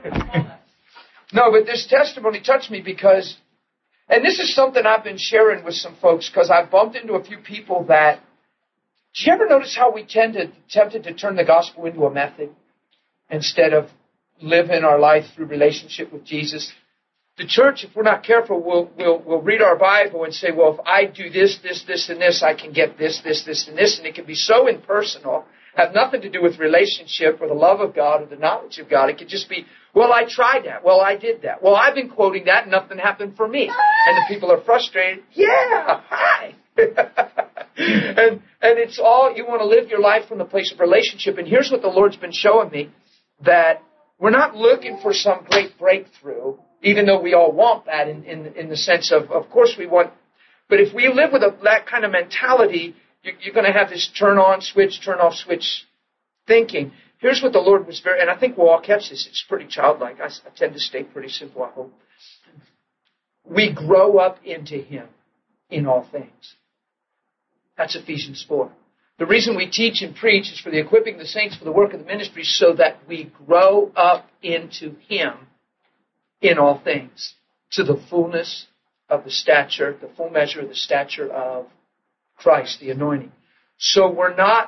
No, but this testimony touched me because, and this is something I've been sharing with some folks because I've bumped into a few people that, do you ever notice how we tempted to turn the gospel into a method instead of living our life through relationship with Jesus? The church, if we're not careful, we'll read our Bible and say, well, if I do this, and this, I can get this, and this. And it can be so impersonal, have nothing to do with relationship or the love of God or the knowledge of God. It could just be, well, I tried that. Well, I did that. Well, I've been quoting that and nothing happened for me. And the people are frustrated. Yeah, hi. and it's all, you want to live your life from the place of relationship. And here's what the Lord's been showing me, that we're not looking for some great breakthrough, even though we all want that in the sense of course we want. But if we live with that kind of mentality, you're going to have this turn on switch, turn off switch thinking. Here's what the Lord was and I think we'll all catch this. It's pretty childlike. I tend to stay pretty simple, I hope. We grow up into Him in all things. That's Ephesians 4. The reason we teach and preach is for the equipping of the saints for the work of the ministry so that we grow up into Him in all things, to the fullness of the stature, the full measure of the stature of Christ, the anointing. So we're not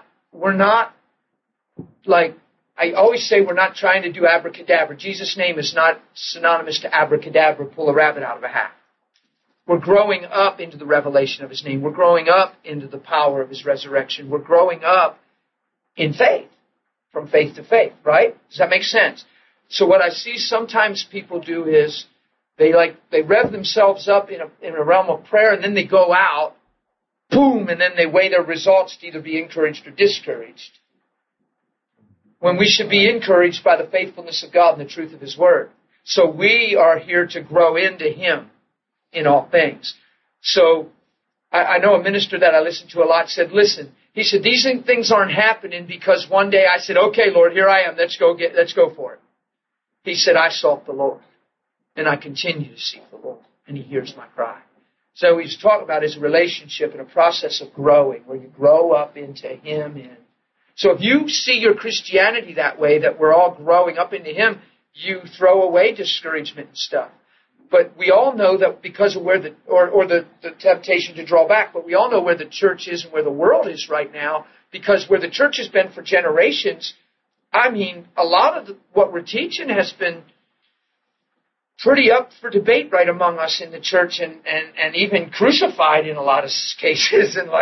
like, I always say we're not trying to do abracadabra. Jesus' name is not synonymous to abracadabra, pull a rabbit out of a hat. We're growing up into the revelation of His name. We're growing up into the power of His resurrection. We're growing up in faith, from faith to faith, right? Does that make sense? So what I see sometimes people do is they rev themselves up in a realm of prayer, and then they go out, boom, and then they weigh their results to either be encouraged or discouraged. When we should be encouraged by the faithfulness of God and the truth of His Word. So we are here to grow into Him in all things. So I know a minister that I listen to a lot said, listen, he said, these things aren't happening because one day I said, okay, Lord, here I am. Let's go for it. He said, I sought the Lord, and I continue to seek the Lord, and He hears my cry. So he's talking about his relationship and a process of growing, where you grow up into Him. So if you see your Christianity that way, that we're all growing up into Him, you throw away discouragement and stuff. But we all know that because of where the temptation to draw back, but we all know where the church is and where the world is right now, because where the church has been for generations, I mean, a lot of what we're teaching has been pretty up for debate right among us in the church, and even crucified in a lot of cases, and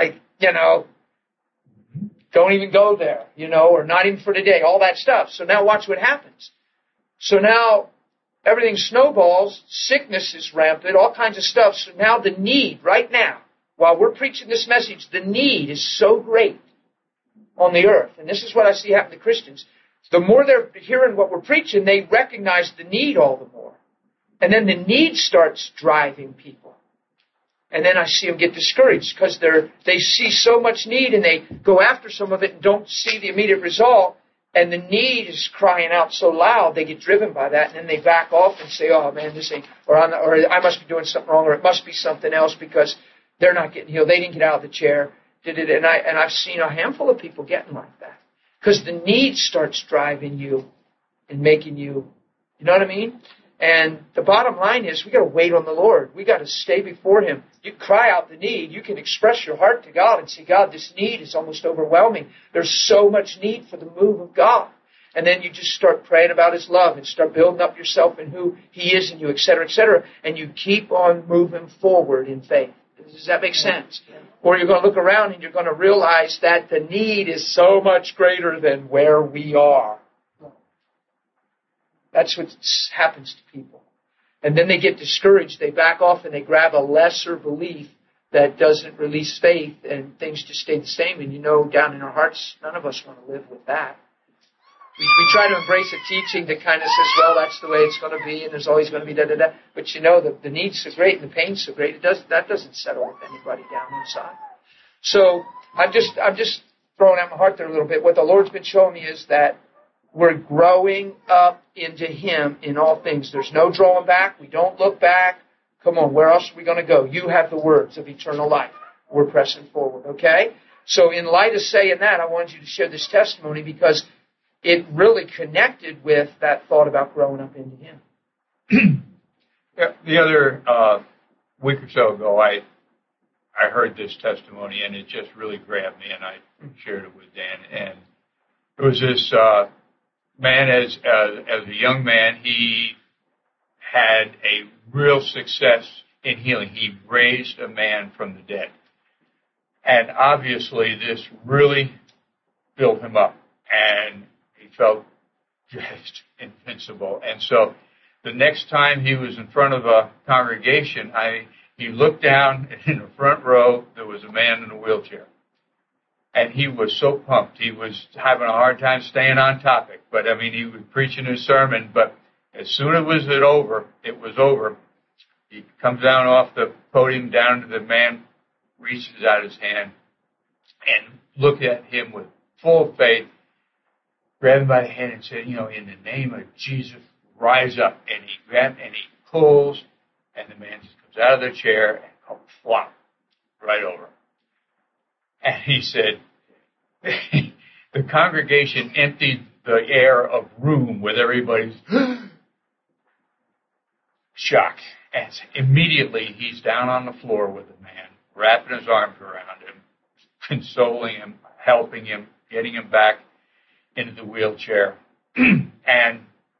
don't even go there, or not even for today, all that stuff. So now watch what happens. So now everything snowballs, sickness is rampant, all kinds of stuff. So now the need, right now, while we're preaching this message, the need is so great on the earth. And this is what I see happen to Christians. The more they're hearing what we're preaching, they recognize the need all the more. And then the need starts driving people. And then I see them get discouraged because they see so much need and they go after some of it and don't see the immediate result. And the need is crying out so loud, they get driven by that. And then they back off and say, oh man, this ain't, or I must be doing something wrong, or it must be something else because they're not getting healed. They didn't get out of the chair. And I've seen a handful of people getting like that. Because the need starts driving you and making you know what I mean? And the bottom line is we got to wait on the Lord. We got to stay before Him. You cry out the need. You can express your heart to God and say, God, this need is almost overwhelming. There's so much need for the move of God. And then you just start praying about His love and start building up yourself and who He is in you, et cetera, et cetera. And you keep on moving forward in faith. Does that make sense? Or you're going to look around and you're going to realize that the need is so much greater than where we are. That's what happens to people. And then they get discouraged. They back off and they grab a lesser belief that doesn't release faith, and things just stay the same. And down in our hearts, none of us want to live with that. We try to embrace a teaching that kind of says, well, that's the way it's going to be, and there's always going to be da-da-da. But the need's so great and the pain's so great, that doesn't settle with anybody down inside. So I'm just throwing out my heart there a little bit. What the Lord's been showing me is that we're growing up into Him in all things. There's no drawing back. We don't look back. Come on, where else are we going to go? You have the words of eternal life. We're pressing forward, okay? So in light of saying that, I wanted you to share this testimony because it really connected with that thought about growing up into Him. Yeah, the other week or so ago, I heard this testimony, and it just really grabbed me, and I shared it with Dan. And it was this man, as a young man, he had a real success in healing. He raised a man from the dead. And obviously, this really built him up, and he felt just invincible. And so the next time he was in front of a congregation, he looked down in the front row, there was a man in a wheelchair. And he was so pumped. He was having a hard time staying on topic. But, I mean, he was preaching his sermon. But as soon as it was over, he comes down off the podium, down to the man, reaches out his hand, and looked at him with full faith, grabbed him by the hand and said, in the name of Jesus, rise up. And he grabbed and he pulls, and the man just comes out of the chair and comes flop right over. And he said, the congregation emptied the air of room with everybody's shock. And immediately he's down on the floor with the man, wrapping his arms around him, consoling him, helping him, getting him back into the wheelchair, and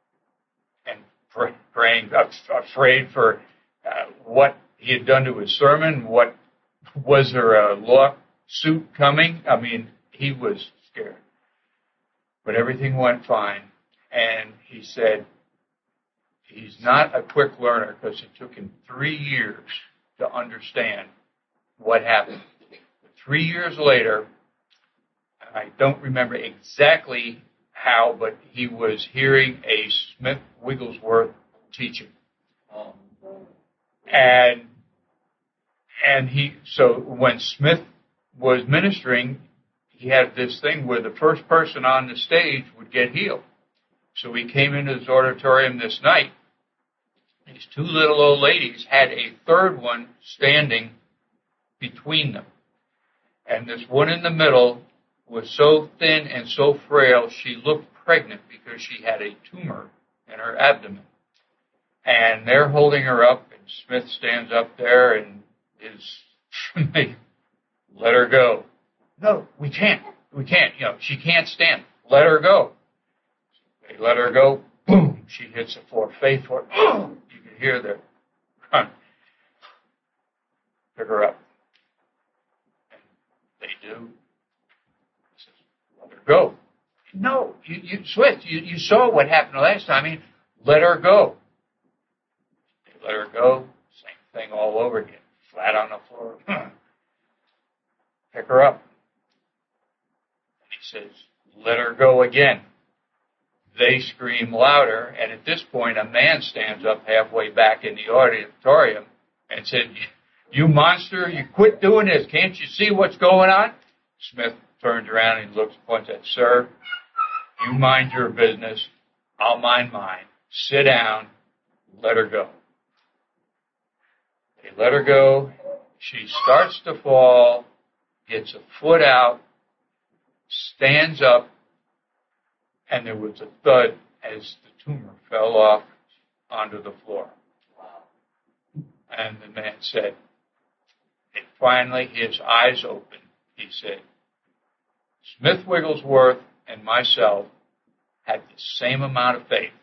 praying, afraid for what he had done to his sermon. What was there a lawsuit coming? I mean, he was scared. But everything went fine. And he said he's not a quick learner because it took him 3 years to understand what happened. 3 years later, I don't remember exactly how, but he was hearing a Smith Wigglesworth teaching. And so when Smith was ministering, he had this thing where the first person on the stage would get healed. So he came into his auditorium this night. These two little old ladies had a third one standing between them. And this one in the middle was so thin and so frail, she looked pregnant because she had a tumor in her abdomen. And they're holding her up, and Smith stands up there and they let her go. No, we can't. She can't stand. Let her go. They let her go. Boom! She hits the floor. Faith for it. Boom! You can hear the run. Pick her up. And they do. He says, let her go. No, Swift, you saw what happened last time. I mean, let her go. They let her go. Same thing all over again. Flat on the floor. Pick her up. And he says, let her go again. They scream louder, and at this point, a man stands up halfway back in the auditorium and said, you monster, you quit doing this. Can't you see what's going on? Smith turns around and looks, points at, sir, you mind your business. I'll mind mine. Sit down. Let her go. They let her go. She starts to fall, gets a foot out, stands up, and there was a thud as the tumor fell off onto the floor. And the man said, and finally his eyes opened. He said, Smith Wigglesworth and myself had the same amount of faith.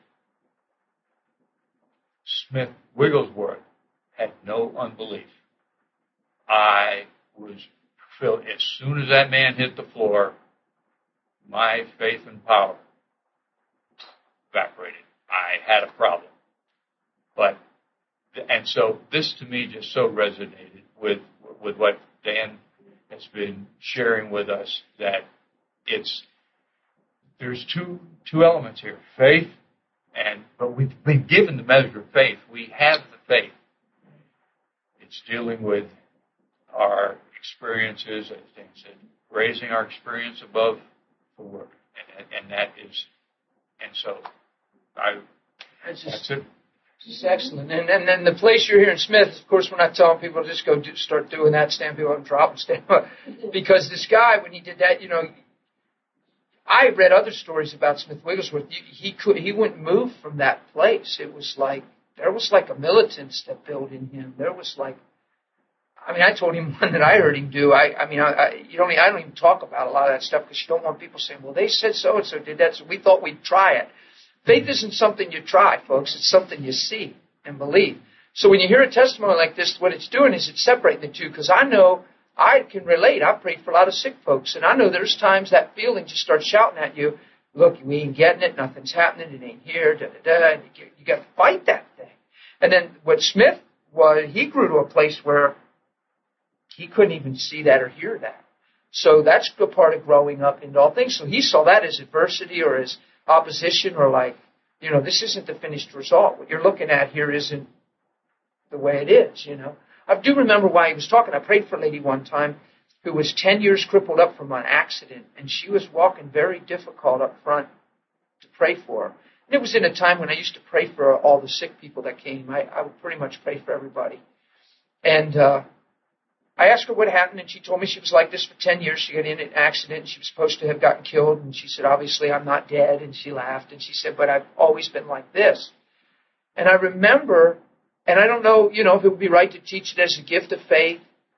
Smith Wigglesworth had no unbelief. I was filled. As soon as that man hit the floor, my faith and power evaporated. I had a problem. And so this to me just so resonated with what Dan has been sharing with us, that there's two elements here, faith, but we've been given the measure of faith. We have the faith. It's dealing with our experiences, as Dan said, raising our experience above the word, and that is, and so that's it. It's excellent. And then the place you're here in Smith, of course, we're not telling people to just go start doing that, stand people up and drop them, stand up. Because this guy, when he did that, I read other stories about Smith Wigglesworth. He wouldn't move from that place. It was like, there was like a militance that built in him. There was like, I told him one that I heard him do. I don't even talk about a lot of that stuff because you don't want people saying, well, they said so-and-so did that, so we thought we'd try it. Faith isn't something you try, folks. It's something you see and believe. So when you hear a testimony like this, what it's doing is it's separating the two, because I know I can relate. I've prayed for a lot of sick folks, and I know there's times that feeling just starts shouting at you, look, we ain't getting it, nothing's happening, it ain't here, da-da-da, and you got to fight that thing. And then what Smith was, he grew to a place where he couldn't even see that or hear that. So that's a part of growing up into all things. So he saw that as adversity or as opposition or like, this isn't the finished result. What you're looking at here isn't the way it is, I do remember why he was talking. I prayed for a lady one time who was 10 years crippled up from an accident, and she was walking very difficult up front to pray for her. And it was in a time when I used to pray for all the sick people that came. I would pretty much pray for everybody. And I asked her what happened, and she told me she was like this for 10 years. She got in an accident, and she was supposed to have gotten killed. And she said, obviously, I'm not dead. And she laughed, and she said, but I've always been like this. And I remember, and I don't know, if it would be right to teach it as a gift of faith.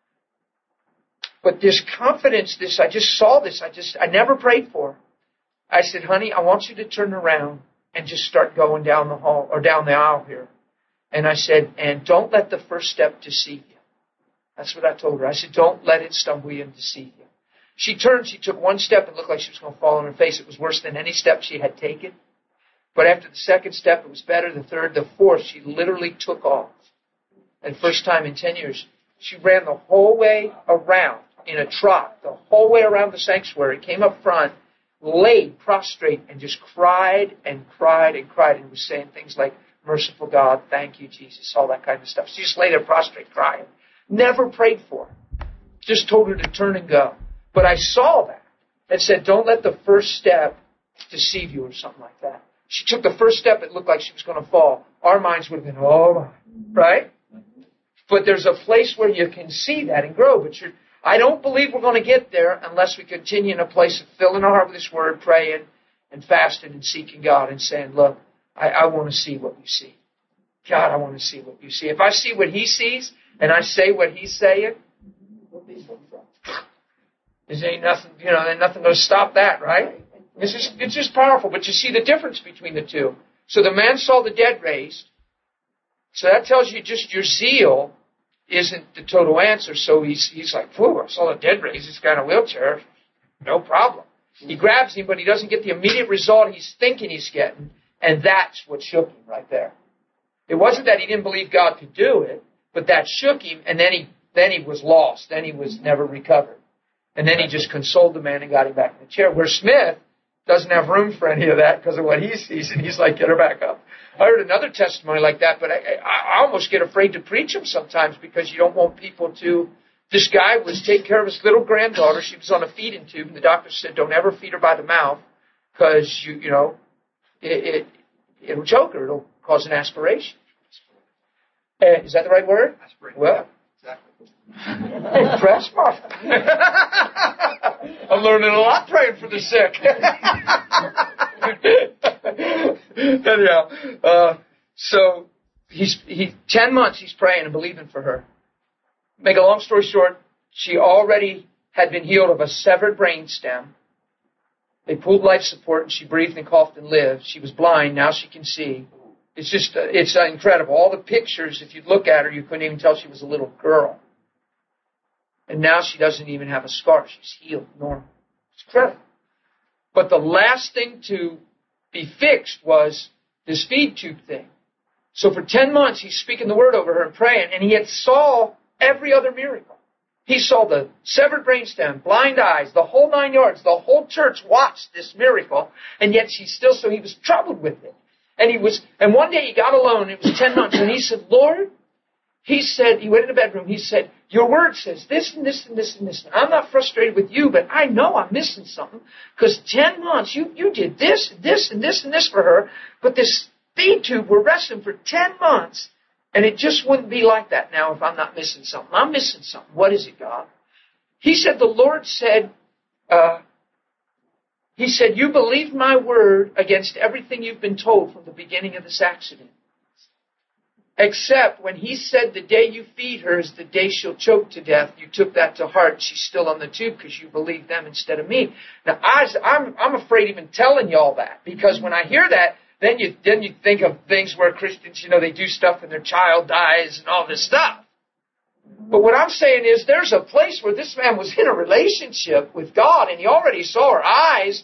But this confidence, I just saw this. I never prayed for her. I said, honey, I want you to turn around and just start going down the hall or down the aisle here. And I said, and don't let the first step deceive you. That's what I told her. I said, don't let it stumble you and deceive you. She turned, she took one step and looked like she was going to fall on her face. It was worse than any step she had taken. But after the second step, it was better. The third, the fourth, she literally took off. And first time in 10 years, she ran the whole way around in a trot, the whole way around the sanctuary, came up front, laid prostrate, and just cried and cried and cried, and was saying things like, merciful God, thank you, Jesus, all that kind of stuff. She just lay there prostrate crying. Never prayed for her. Just told her to turn and go. But I saw that and said, don't let the first step deceive you or something like that. She took the first step, it looked like she was going to fall. Our minds would have been, oh my, right? But there's a place where you can see that and grow. But I don't believe we're going to get there unless we continue in a place of filling our heart with this word, praying and fasting and seeking God and saying, look, I want to see what you see. God, I want to see what you see. If I see what he sees and I say what he's saying, there ain't nothing, ain't nothing going to stop that, right? It's just powerful. But you see the difference between the two. So the man saw the dead raised. So that tells you just your zeal isn't the total answer. So he's like, whew, I saw the dead raised. This guy in a wheelchair. No problem. He grabs him, but he doesn't get the immediate result he's thinking he's getting. And that's what shook him right there. It wasn't that he didn't believe God could do it, but that shook him, and then he was lost. Then he was never recovered. And then he just consoled the man and got him back in the chair. Where Smith doesn't have room for any of that because of what he sees, and he's like, get her back up. I heard another testimony like that, but I almost get afraid to preach them sometimes because you don't want people to. This guy was taking care of his little granddaughter. She was on a feeding tube, and the doctor said, don't ever feed her by the mouth because, it'll choke her. It'll cause an aspiration. Is that the right word? Aspiration. Well, exactly. Impressed, Mark. I'm learning a lot praying for the sick. Anyhow, so 10 months he's praying and believing for her. Make a long story short, she already had been healed of a severed brain stem. They pulled life support and she breathed and coughed and lived. She was blind, now she can see. It's incredible. All the pictures, if you look at her, you couldn't even tell she was a little girl. And now she doesn't even have a scar. She's healed normal. It's incredible. But the last thing to be fixed was this feed tube thing. So for 10 months, he's speaking the word over her and praying, and he had saw every other miracle. He saw the severed brainstem, blind eyes, the whole 9 yards. The whole church watched this miracle, and yet so he was troubled with it. And one day he got alone, it was 10 months, and he said, Lord, he went in the bedroom, he said, your word says this and this and this and this. I'm not frustrated with you, but I know I'm missing something. Because 10 months, you did this, this, and this, and this for her. But this feed tube, we're wrestling for 10 months. And it just wouldn't be like that now if I'm not missing something. I'm missing something. What is it, God? He said, the Lord said, he said, you believed my word against everything you've been told from the beginning of this accident. Except when he said the day you feed her is the day she'll choke to death, you took that to heart. She's still on the tube because you believed them instead of me. Now, I'm afraid even telling y'all that, because when I hear that, then you think of things where Christians, they do stuff and their child dies and all this stuff. But what I'm saying is there's a place where this man was in a relationship with God, and he already saw her eyes.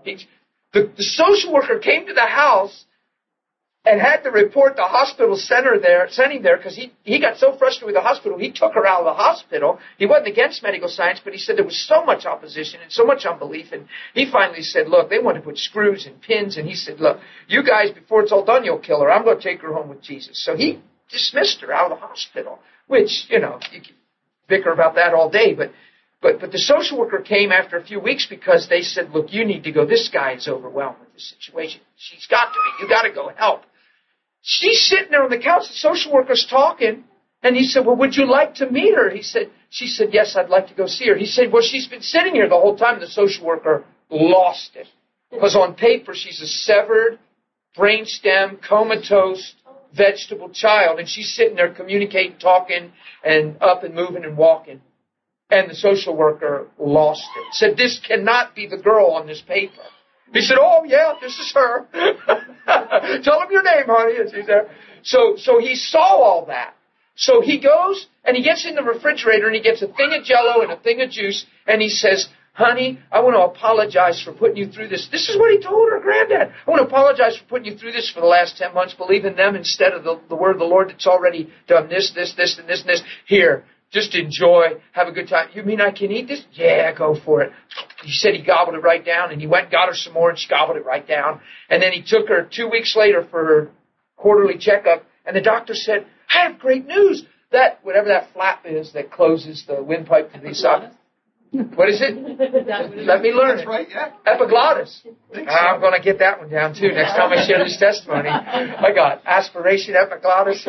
The social worker came to the house and had to report the hospital sent him there because he got so frustrated with the hospital, he took her out of the hospital. He wasn't against medical science, but he said there was so much opposition and so much unbelief. And he finally said, look, they want to put screws and pins. And he said, look, you guys, before it's all done, you'll kill her. I'm going to take her home with Jesus. So he dismissed her out of the hospital, which, you can bicker about that all day. But the social worker came after a few weeks because they said, look, you need to go. This guy is overwhelmed with this situation. She's got to be. You got to go help. She's sitting there on the couch, the social worker's talking, and he said, well, would you like to meet her? She said, yes, I'd like to go see her. He said, well, she's been sitting here the whole time. The social worker lost it. Because on paper, she's a severed, brainstem, comatose, vegetable child, and she's sitting there communicating, talking, and up and moving and walking. And the social worker lost it. Said, this cannot be the girl on this paper. He said, oh, yeah, this is her. Tell him your name, honey. And she's there. So he saw all that. So he goes and he gets in the refrigerator and he gets a thing of Jell-O and a thing of juice. And he says, honey, I want to apologize for putting you through this. This is what he told her granddad. I want to apologize for putting you through this for the last 10 months, believing them instead of the word of the Lord that's already done this, and this, and this. Here. Just enjoy, have a good time. You mean I can eat this? Yeah, go for it. He said he gobbled it right down, and he went and got her some more, and she gobbled it right down. And then he took her 2 weeks later for her quarterly checkup, and the doctor said, I have great news. That, whatever that flap is that closes the windpipe to the esophagus. What is it? Let me learn it. Right, yeah. Epiglottis. I'm going to get that one down, too, next time I share this testimony. I got aspiration, epiglottis.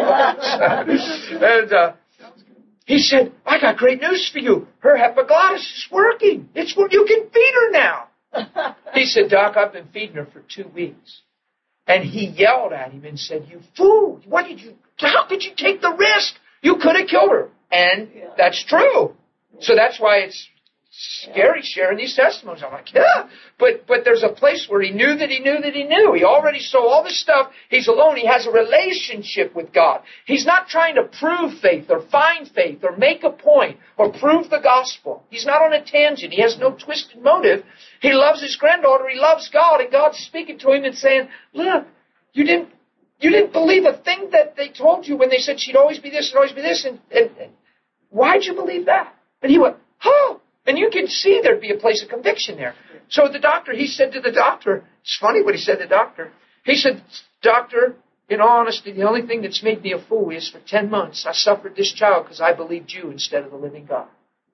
And, he said, I got great news for you. Her epiglottis is working. You can feed her now. He said, Doc, I've been feeding her for 2 weeks. And he yelled at him and said, you fool. How could you take the risk? You could have killed her. And that's true. So that's why it's scary sharing these testimonies. I'm like, yeah. But there's a place where he knew that he knew that he knew. He already saw all this stuff. He's alone. He has a relationship with God. He's not trying to prove faith or find faith or make a point or prove the gospel. He's not on a tangent. He has no twisted motive. He loves his granddaughter. He loves God. And God's speaking to him and saying, look, you didn't believe a thing that they told you when they said she'd always be this and always be this. And why'd you believe that? And he went, oh. And you can see there'd be a place of conviction there. So he said to the doctor, it's funny what he said to the doctor. He said, doctor, in all honesty, the only thing that's made me a fool is for 10 months I suffered this child because I believed you instead of the living God.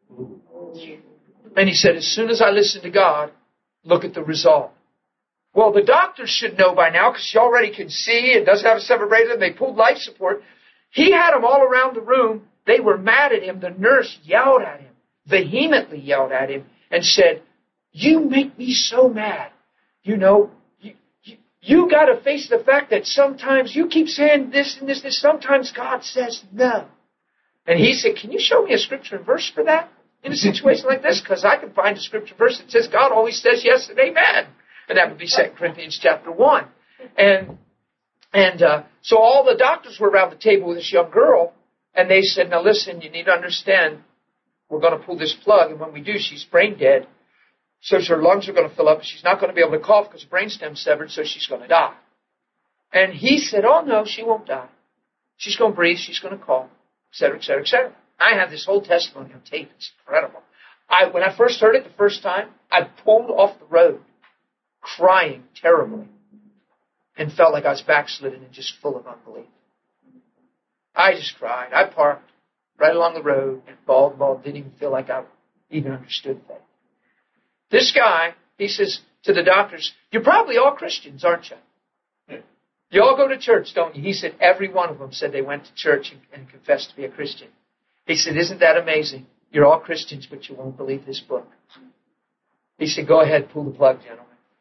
And he said, as soon as I listened to God, look at the result. Well, the doctor should know by now because she already can see and doesn't have a severed brain. They pulled life support. He had them all around the room. They were mad at him. The nurse yelled at him. Vehemently yelled at him and said, you make me so mad. You got to face the fact that sometimes you keep saying this and this. Sometimes God says no. And he said, can you show me a scripture and verse for that in a situation like this? Because I can find a scripture verse that says God always says yes and amen. And that would be 2 Corinthians chapter 1. And so all the doctors were around the table with this young girl, and they said, now listen, you need to understand, we're going to pull this plug, and when we do, she's brain dead. So her lungs are going to fill up. She's not going to be able to cough because the brainstem's severed, so she's going to die. And he said, oh, no, she won't die. She's going to breathe. She's going to cough, et cetera, et cetera, et cetera. I have this whole testimony on tape. It's incredible. When I first heard it the first time, I pulled off the road, crying terribly, and felt like I was backslidden and just full of unbelief. I just cried. I parked right along the road and bawled, didn't even feel like I even understood faith. This guy, he says to the doctors, you're probably all Christians, aren't you? You all go to church, don't you? He said every one of them said they went to church and confessed to be a Christian. He said, isn't that amazing? You're all Christians, but you won't believe this book. He said, go ahead, pull the plug, gentlemen.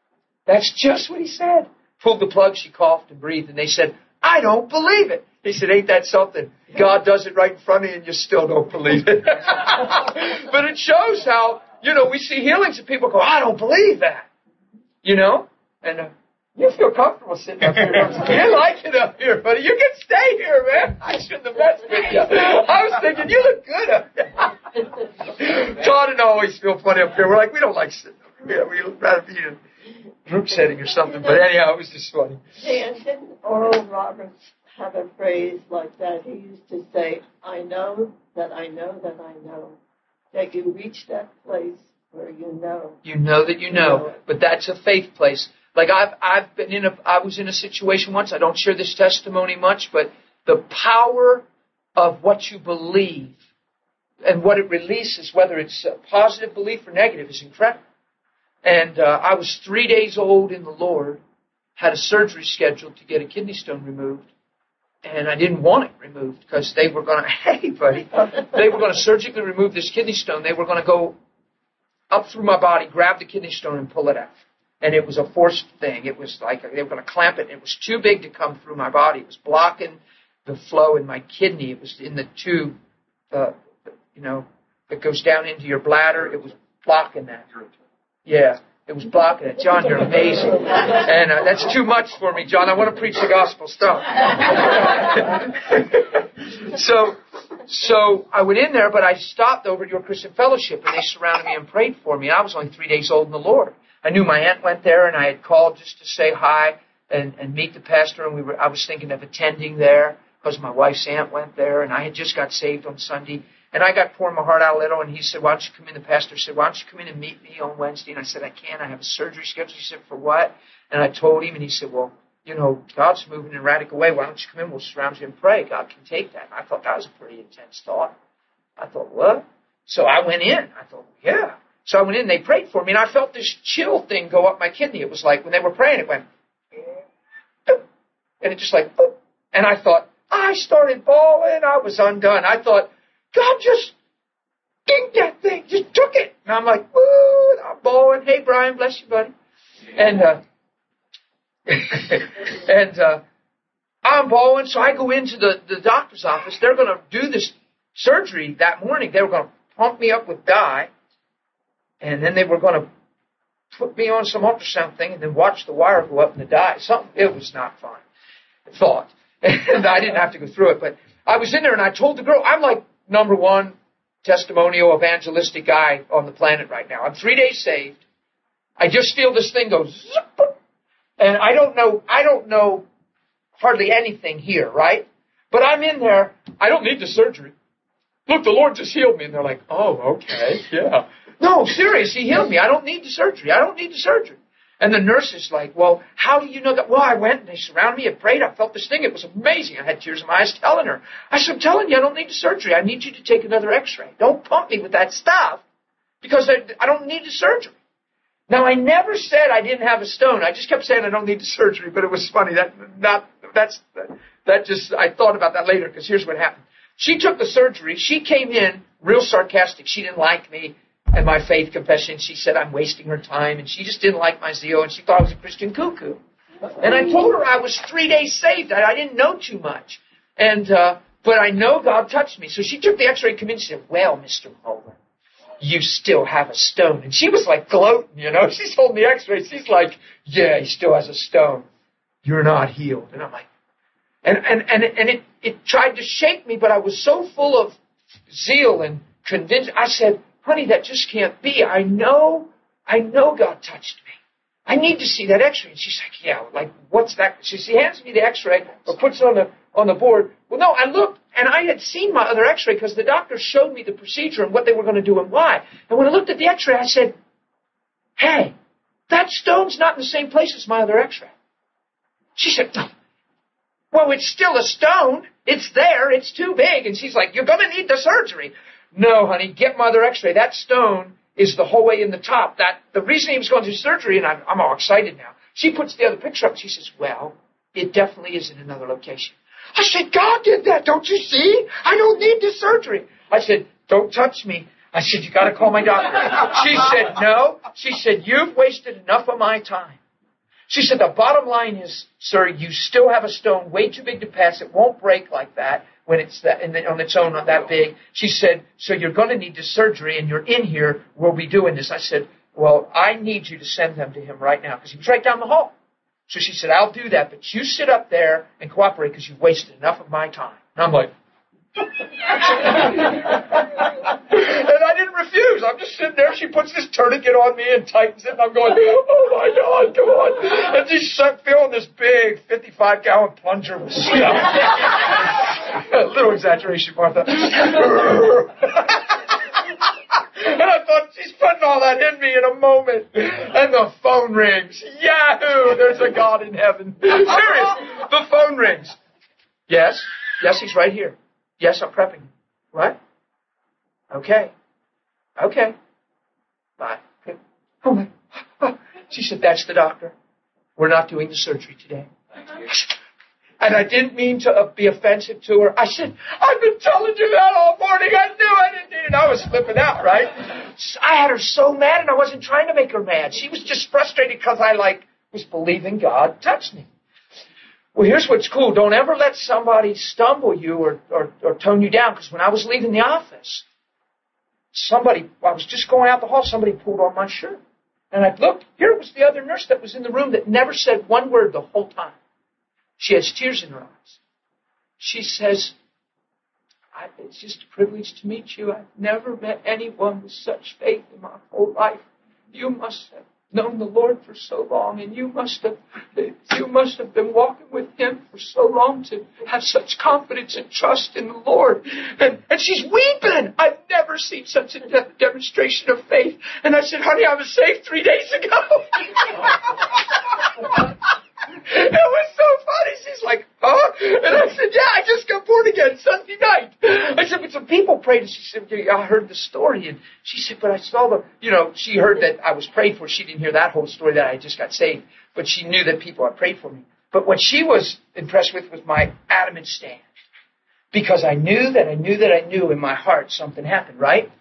That's just what he said. Pulled the plug, she coughed and breathed, and they said, I don't believe it. He said, ain't that something? God does it right in front of you and you still don't believe it. But it shows how, we see healings and people go, I don't believe that. And you feel comfortable sitting up here. You like it up here, buddy. You can stay here, man. I shouldn't have messed with you. I was thinking, you look good up here. Todd and I always feel funny up here. We're like, we don't like sitting up here. We'd rather be in a group setting or something. But anyhow, it was just funny. Dan, didn't Oral Roberts have a phrase like that? He used to say, I know that I know that I know. That you reach that place where you know. You know that you know. But that's a faith place. Like I was in a situation once, I don't share this testimony much, but the power of what you believe and what it releases, whether it's a positive belief or negative, is incredible. And I was 3 days old in the Lord, had a surgery scheduled to get a kidney stone removed, and I didn't want it removed because they were going to surgically remove this kidney stone. They were going to go up through my body, grab the kidney stone, and pull it out. And it was a forced thing. It was like they were going to clamp it. It was too big to come through my body. It was blocking the flow in my kidney. It was in the tube, that goes down into your bladder. It was blocking that. Yeah, it was blocking it. John, you're amazing. And that's too much for me, John. I want to preach the gospel. Stop. So I went in there, but I stopped over at Your Christian Fellowship, and they surrounded me and prayed for me. I was only 3 days old in the Lord. I knew my aunt went there, and I had called just to say hi and meet the pastor. And I was thinking of attending there because my wife's aunt went there, and I had just got saved on Sunday. And I got pouring my heart out a little, and he said, why don't you come in? The pastor said, why don't you come in and meet me on Wednesday? And I said, I can't. I have a surgery scheduled. He said, for what? And I told him, and he said, well, God's moving in a radical way. Why don't you come in? We'll surround you and pray. God can take that. And I thought that was a pretty intense thought. I thought, what? So I went in. I thought, yeah. So I went in, they prayed for me, and I felt this chill thing go up my kidney. It was like when they were praying, it went, and it just like, and I thought, I started bawling. I was undone. I thought, God just dinked that thing, just took it. And I'm like, woo, I'm bawling. Hey, Brian, bless you, buddy. And I'm bawling, so I go into the doctor's office. They're going to do this surgery that morning. They were going to pump me up with dye. And then they were going to put me on some ultrasound thing and then watch the wire go up in the dye. It was not fun. I thought. And I didn't have to go through it. But I was in there and I told the girl, I'm like number one testimonial evangelistic guy on the planet right now. I'm 3 days saved. I just feel this thing go zip. And I don't know hardly anything here, right? But I'm in there. I don't need the surgery. Look, the Lord just healed me. And they're like, oh, okay, yeah. No, serious, he healed me. I don't need the surgery. And the nurse is like, well, how do you know that? Well, I went and they surrounded me and prayed. I felt this thing. It was amazing. I had tears in my eyes telling her. I said, I'm telling you, I don't need the surgery. I need you to take another x-ray. Don't pump me with that stuff because I don't need the surgery. Now, I never said I didn't have a stone. I just kept saying I don't need the surgery, but it was funny. I thought about that later because here's what happened. She took the surgery. She came in real sarcastic. She didn't like me and my faith confession. She said I'm wasting her time, and she just didn't like my zeal, and she thought I was a Christian cuckoo. And I told her I was 3 days saved. I didn't know too much. But I know God touched me. So she took the x-ray and came in and said, well, Mr. Moeller, you still have a stone. And she was like gloating, She's holding the x-ray. She's like, yeah, he still has a stone. You're not healed. And I'm like, and it tried to shake me, but I was so full of zeal and convinced. I said, honey, that just can't be. I know God touched me. I need to see that x-ray. And she's like, yeah, like, what's that? She hands me the x-ray or puts it on the board. Well, no, I looked, and I had seen my other x-ray because the doctor showed me the procedure and what they were going to do and why. And when I looked at the x-ray, I said, hey, that stone's not in the same place as my other x-ray. She said, no. Well, it's still a stone. It's there. It's too big. And she's like, you're going to need the surgery. No, honey, get my other x-ray. That stone is the whole way in the top. The reason he was going through surgery, and I'm all excited now. She puts the other picture up. She says, well, it definitely is in another location. I said, God did that. Don't you see? I don't need the surgery. I said, don't touch me. I said, you got to call my doctor. She said, no. She said, you've wasted enough of my time. She said, the bottom line is, sir, you still have a stone way too big to pass. It won't break like that when it's that, on its own not that big. She said, so you're going to need the surgery, and you're in here. We'll be doing this. I said, well, I need you to send them to him right now, because he was right down the hall. So she said, I'll do that, but you sit up there and cooperate because you've wasted enough of my time. And I'm like, and I didn't refuse. I'm just sitting there. She puts this tourniquet on me and tightens it, and I'm going, oh my God, come on. And she's filling this big 55-gallon plunger with stuff. A little exaggeration, Martha. And I thought, she's putting all that in me in a moment. And the phone rings. Yahoo! There's a God in heaven. Serious. The phone rings. Yes? Yes, he's right here. Yes, I'm prepping. What? Okay. Okay. Bye. Oh my. She said, that's the doctor. We're not doing the surgery today. And I didn't mean to be offensive to her. I said, I've been telling you that all morning. I knew I didn't need it. I was flipping out, right? I had her so mad, and I wasn't trying to make her mad. She was just frustrated because I, was believing God touched me. Well, here's what's cool. Don't ever let somebody stumble you or tone you down. Because when I was leaving the office, I was just going out the hall, somebody pulled on my shirt. And I looked, here was the other nurse that was in the room that never said one word the whole time. She has tears in her eyes. She says, it's just a privilege to meet you. I've never met anyone with such faith in my whole life. You must have known the Lord for so long, and you must have been walking with Him for so long to have such confidence and trust in the Lord. And she's weeping. I've never seen such a demonstration of faith. And I said, honey, I was saved 3 days ago. It was so funny. She's like, huh? And I said, yeah, I just got born again Sunday night. I said, but some people prayed. And she said, yeah, I heard the story. And she said, but I saw she heard that I was prayed for. She didn't hear that whole story that I just got saved. But she knew that people had prayed for me. But what she was impressed with was my adamant stand. Because I knew that I knew in my heart something happened, right?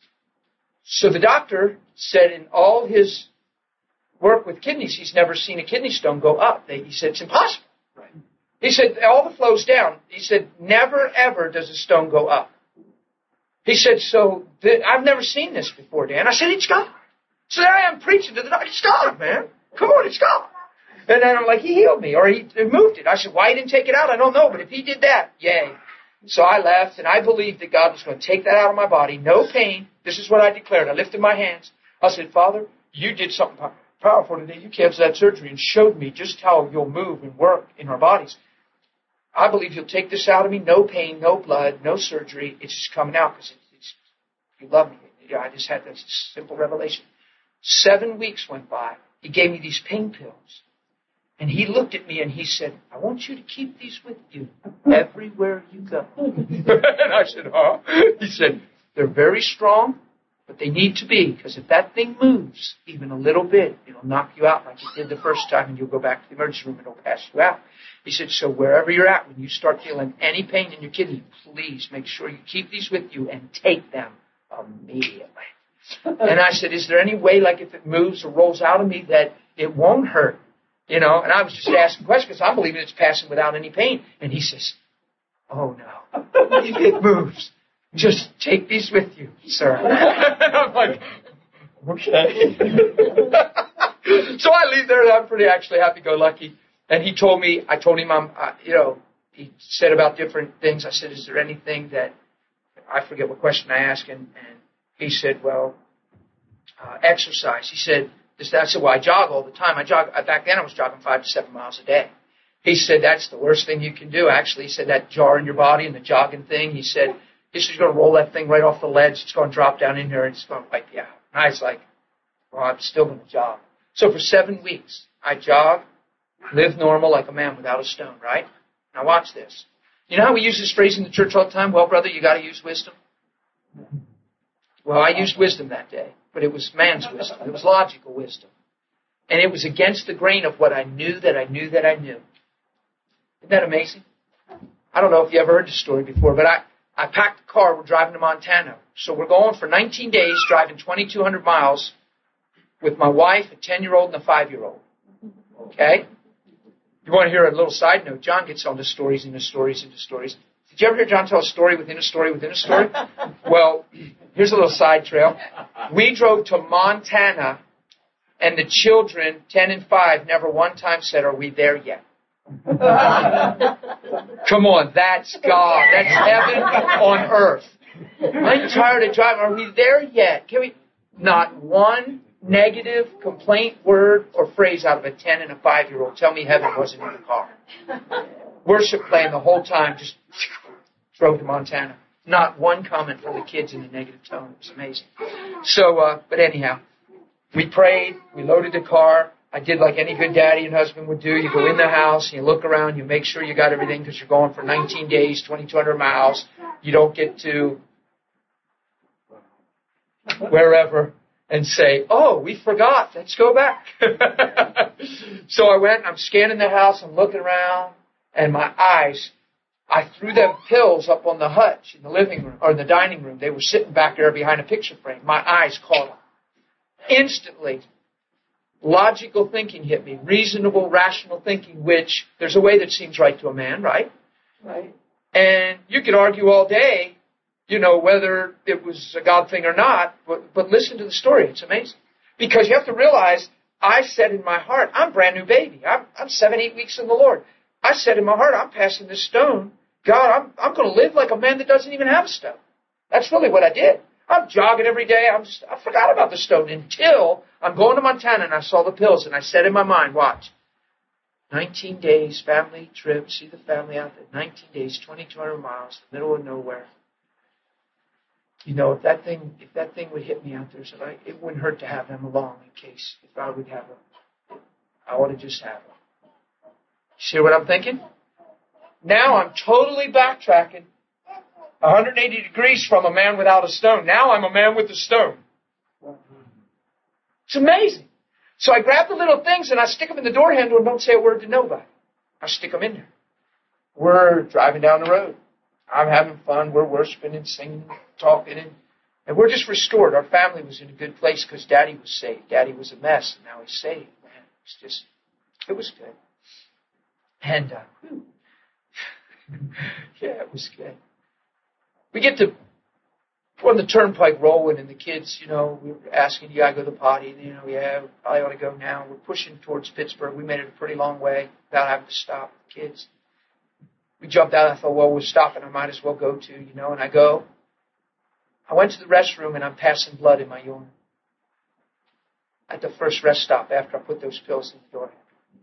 So the doctor said in all his work with kidneys, he's never seen a kidney stone go up. He said, it's impossible. Right. He said, all the flow's down. He said, never, ever does a stone go up. He said, I've never seen this before, Dan. I said, it's God. So there I am preaching to the doctor. It's God, man. Come on, it's God. And then I'm like, He healed me, or He moved it. I said, why He didn't take it out? I don't know, but if He did that, yay. So I left, and I believed that God was going to take that out of my body. No pain. This is what I declared. I lifted my hands. I said, Father, you did something powerful today. You canceled that surgery and showed me just how you'll move and work in our bodies. I believe You'll take this out of me. No pain, no blood, no surgery. It's just coming out because You love me. I just had this simple revelation. 7 weeks went by. He gave me these pain pills. And He looked at me and He said, I want you to keep these with you everywhere you go. And I said, huh? He said, they're very strong, but they need to be, because if that thing moves even a little bit, it'll knock you out like it did the first time, and you'll go back to the emergency room and it'll pass you out. He said, so wherever you're at, when you start feeling any pain in your kidney, please make sure you keep these with you and take them immediately. And I said, is there any way, like if it moves or rolls out of me, that it won't hurt? And I was just asking questions because I'm believing it's passing without any pain. And he says, oh no, if it moves, just take these with you, sir. And I'm like, okay. So I leave there and I'm pretty actually happy-go-lucky. And I told him, he said about different things. I said, is there anything that, I forget what question I asked, and he said, well, exercise. He said, I said, well, I jog all the time. Back then I was jogging 5 to 7 miles a day. He said, that's the worst thing you can do. Actually, he said, that jar in your body and the jogging thing, he said, you're going to roll that thing right off the ledge. It's going to drop down in there and it's going to wipe you out. And I was like, well, I'm still going to jog. So for 7 weeks, I jog, live normal like a man without a stone, right? Now watch this. You know how we use this phrase in the church all the time? Well, brother, you got to use wisdom. Well, I used wisdom that day, but it was man's wisdom. It was logical wisdom. And it was against the grain of what I knew that I knew that I knew. Isn't that amazing? I don't know if you ever heard this story before, but I packed the car. We're driving to Montana. So we're going for 19 days, driving 2,200 miles with my wife, a 10-year-old, and a 5-year-old. Okay? You want to hear a little side note? John gets on to stories into stories into stories. Did you ever hear John tell a story within a story within a story? Well, here's a little side trail. We drove to Montana, and the children, 10 and 5, never one time said, "Are we there yet?" Come on, that's God. That's heaven on earth. I'm tired of driving. Are we there yet? Can we? Not one negative complaint, word, or phrase out of a 10 and a 5-year-old. Tell me heaven wasn't in the car. Worship playing the whole time. Just drove to Montana. Not one comment from the kids in a negative tone. It was amazing. So, but anyhow, we prayed. We loaded the car. I did like any good daddy and husband would do. You go in the house, and you look around, you make sure you got everything because you're going for 19 days, 2,200 miles. You don't get to wherever and say, "Oh, we forgot. Let's go back." So I went, and I'm scanning the house, I'm looking around, and my eyes, I threw them pills up on the hutch in the living room, or in the dining room. They were sitting back there behind a picture frame. My eyes caught them. Instantly, logical thinking hit me. Reasonable, rational thinking, which there's a way that seems right to a man, right? Right. And you could argue all day, whether it was a God thing or not, but listen to the story. It's amazing. Because you have to realize, I said in my heart, I'm a brand new baby. I'm 7-8 weeks in the Lord. I said in my heart, I'm passing this stone. God, I'm going to live like a man that doesn't even have a stone. That's really what I did. I'm jogging every day. I forgot about the stone until I'm going to Montana and I saw the pills. And I said in my mind, watch, 19 days, family trip, see the family out there. 19 days, 2,200 miles, the middle of nowhere. If that thing would hit me out there, so it wouldn't hurt to have them along in case if I would have them. I ought to just have them. See what I'm thinking? Now I'm totally backtracking 180 degrees from a man without a stone. Now I'm a man with a stone. It's amazing. So I grab the little things and I stick them in the door handle and don't say a word to nobody. I stick them in there. We're driving down the road. I'm having fun. We're worshiping and singing, talking, and we're just restored. Our family was in a good place because Daddy was saved. Daddy was a mess, and now he's saved. Man, it was good. And, yeah, it was good. We get to, on the turnpike rolling, and the kids, we were asking, you got to go to the potty? And, yeah, we probably ought to go now. We're pushing towards Pittsburgh. We made it a pretty long way without having to stop the kids. We jumped out. I thought, well, we're stopping. I might as well go to, and I go. I went to the restroom, and I'm passing blood in my urine. At the first rest stop after I put those pills in the door.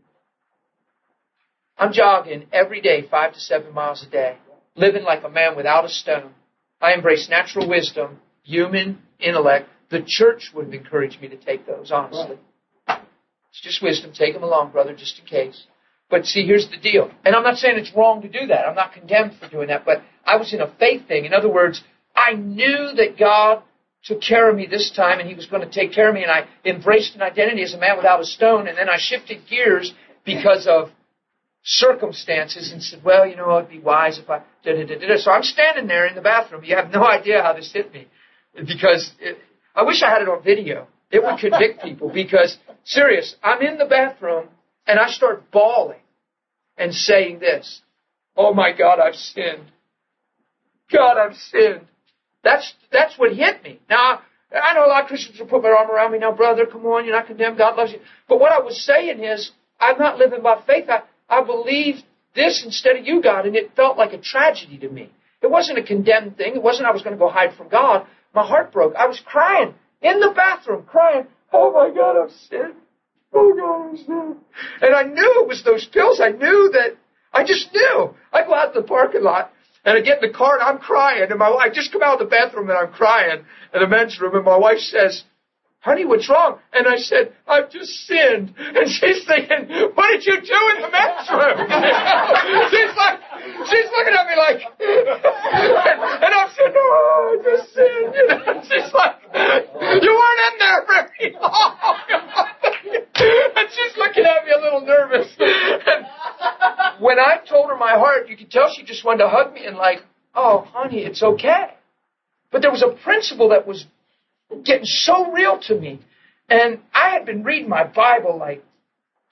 I'm jogging every day, 5 to 7 miles a day, living like a man without a stone. I embrace natural wisdom, human intellect. The church would have encouraged me to take those, honestly. It's just wisdom. Take them along, brother, just in case. But see, here's the deal. And I'm not saying it's wrong to do that. I'm not condemned for doing that. But I was in a faith thing. In other words, I knew that God took care of me this time and He was going to take care of me. And I embraced an identity as a man without a stone. And then I shifted gears because of circumstances and said, well, it'd be wise if I... So I'm standing there in the bathroom. You have no idea how this hit me. Because I wish I had it on video. It would convict people. Because, serious, I'm in the bathroom and I start bawling and saying this, oh my God, I've sinned. God, I've sinned. That's what hit me. Now, I know a lot of Christians will put their arm around me. Now, brother, come on, you're not condemned. God loves you. But what I was saying is, I'm not living by faith. I believe this instead of you, God. And it felt like a tragedy to me. It wasn't a condemned thing. It wasn't I was going to go hide from God. My heart broke. I was crying in the bathroom, crying, oh my God, I've sinned. Oh God, I've sinned. And I knew it was those pills. I just knew. I go out to the parking lot. And I get in the car and I'm crying. And I just come out of the bathroom and I'm crying in the men's room. And my wife says, honey, what's wrong? And I said, I've just sinned. And she's thinking, what did you do in the men's room? she's looking at me like, and I'm saying, no, I just sinned. She's like, you weren't in there very long. And she's looking at me a little nervous. And when I told her my heart, you could tell she just wanted to hug me and like, oh, honey, it's okay. But there was a principle that was getting so real to me. And I had been reading my Bible like,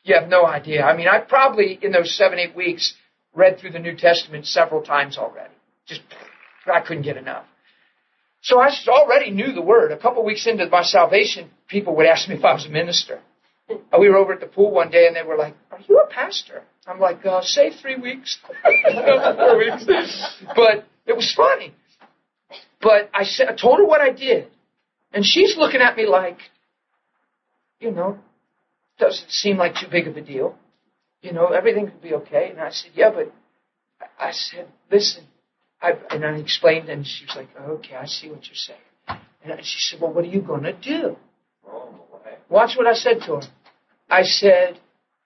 You have no idea. I mean, I probably, in those 7-8 weeks, read through the New Testament several times already. I couldn't get enough. So I already knew the Word. A couple weeks into my salvation, people would ask me if I was a minister. We were over at the pool one day, and they were like, "Are you a pastor?" I'm like, "Say 3 weeks." 4 weeks. But it was funny. But I told her what I did. And she's looking at me like, doesn't seem like too big of a deal. Everything could be okay. And I said, yeah, but I said, listen. And I explained, and she was like, okay, I see what you're saying. And she said, well, what are you going to do? Watch what I said to her. I said,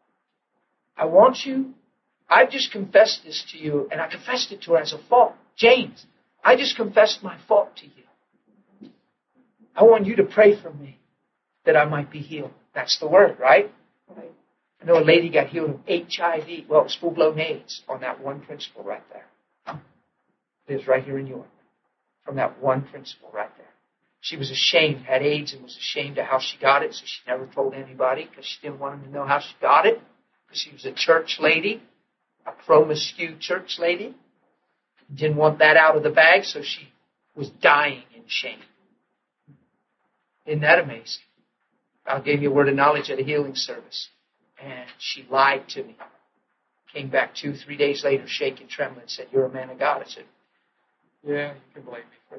I've just confessed this to you, and I confessed it to her as a fault. James, I just confessed my fault to you. I want you to pray for me that I might be healed. That's the word, right? Right. I know a lady got healed of HIV. Well, it was full-blown AIDS on that one principle right there. It is right here in York. From that one principle right there. She was ashamed, had AIDS, and was ashamed of how she got it, so she never told anybody because she didn't want them to know how she got it. Because she was a church lady, a promiscuous church lady. Didn't want that out of the bag, so she was dying in shame. Isn't that amazing? God gave me a word of knowledge at a healing service. And she lied to me. Came back 2-3 days later, shaking, trembling, said, "You're a man of God." I said, "Yeah, you can blame me for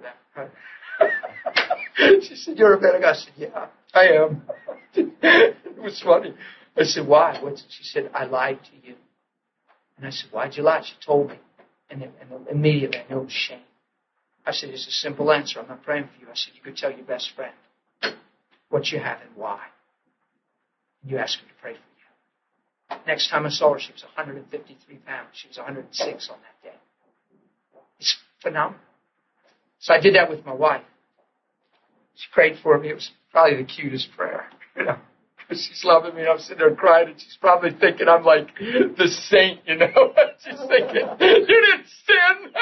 that." She said, "You're a man of God." I said, "Yeah, I am." It was funny. I said, "Why?" She said, "I lied to you." And I said, "Why'd you lie?" She told me. And immediately I know it was shame. I said, "It's a simple answer. I'm not praying for you." I said, "You could tell your best friend what you have and why. And you ask her to pray for you." Next time I saw her, she was 153 pounds. She was 106 on that day. It's phenomenal. So I did that with my wife. She prayed for me. It was probably the cutest prayer. Because she's loving me, and I'm sitting there crying, and she's probably thinking I'm like the saint, She's thinking, "You didn't sin."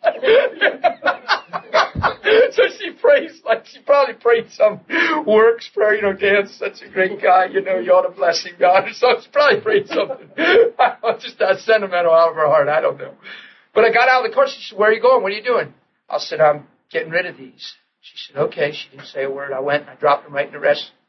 So she prays like she probably prayed some works prayer. Dan's such a great guy. You ought to bless him, God. So she probably prayed something. Just sentimental out of her heart. I don't know. But I got out of the car. She said, "Where are you going? What are you doing?" I said, "I'm getting rid of these." She said, "Okay." She didn't say a word. I went and I dropped them right in the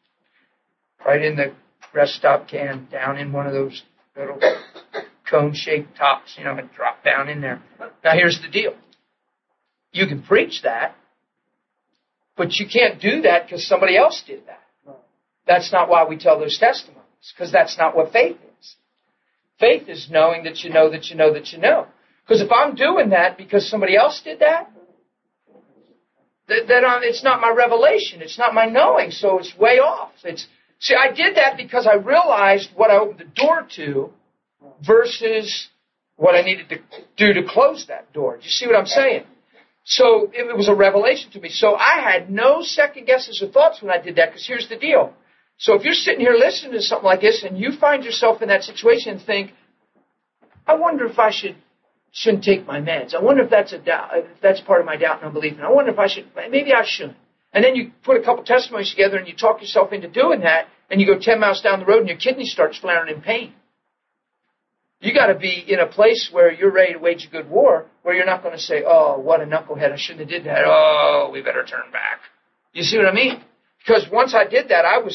rest stop can, down in one of those little cone-shaped tops, and dropped down in there. Now here's the deal. You can preach that, but you can't do that because somebody else did that. That's not why we tell those testimonies, because that's not what faith is. Faith is knowing that you know that you know that you know. Because if I'm doing that because somebody else did that, then it's not my revelation. It's not my knowing, so it's way off. See, I did that because I realized what I opened the door to versus what I needed to do to close that door. Do you see what I'm saying? So it was a revelation to me. So I had no second guesses or thoughts when I did that, because here's the deal. So if you're sitting here listening to something like this and you find yourself in that situation and think, I wonder if I shouldn't take my meds. I wonder if that's that's part of my doubt and unbelief. And I wonder if maybe I shouldn't. And then you put a couple testimonies together and you talk yourself into doing that, and you go 10 miles down the road and your kidney starts flaring in pain. You got to be in a place where you're ready to wage a good war, where you're not going to say, "Oh, what a knucklehead, I shouldn't have did that. Oh, we better turn back." You see what I mean? Because once I did that, I was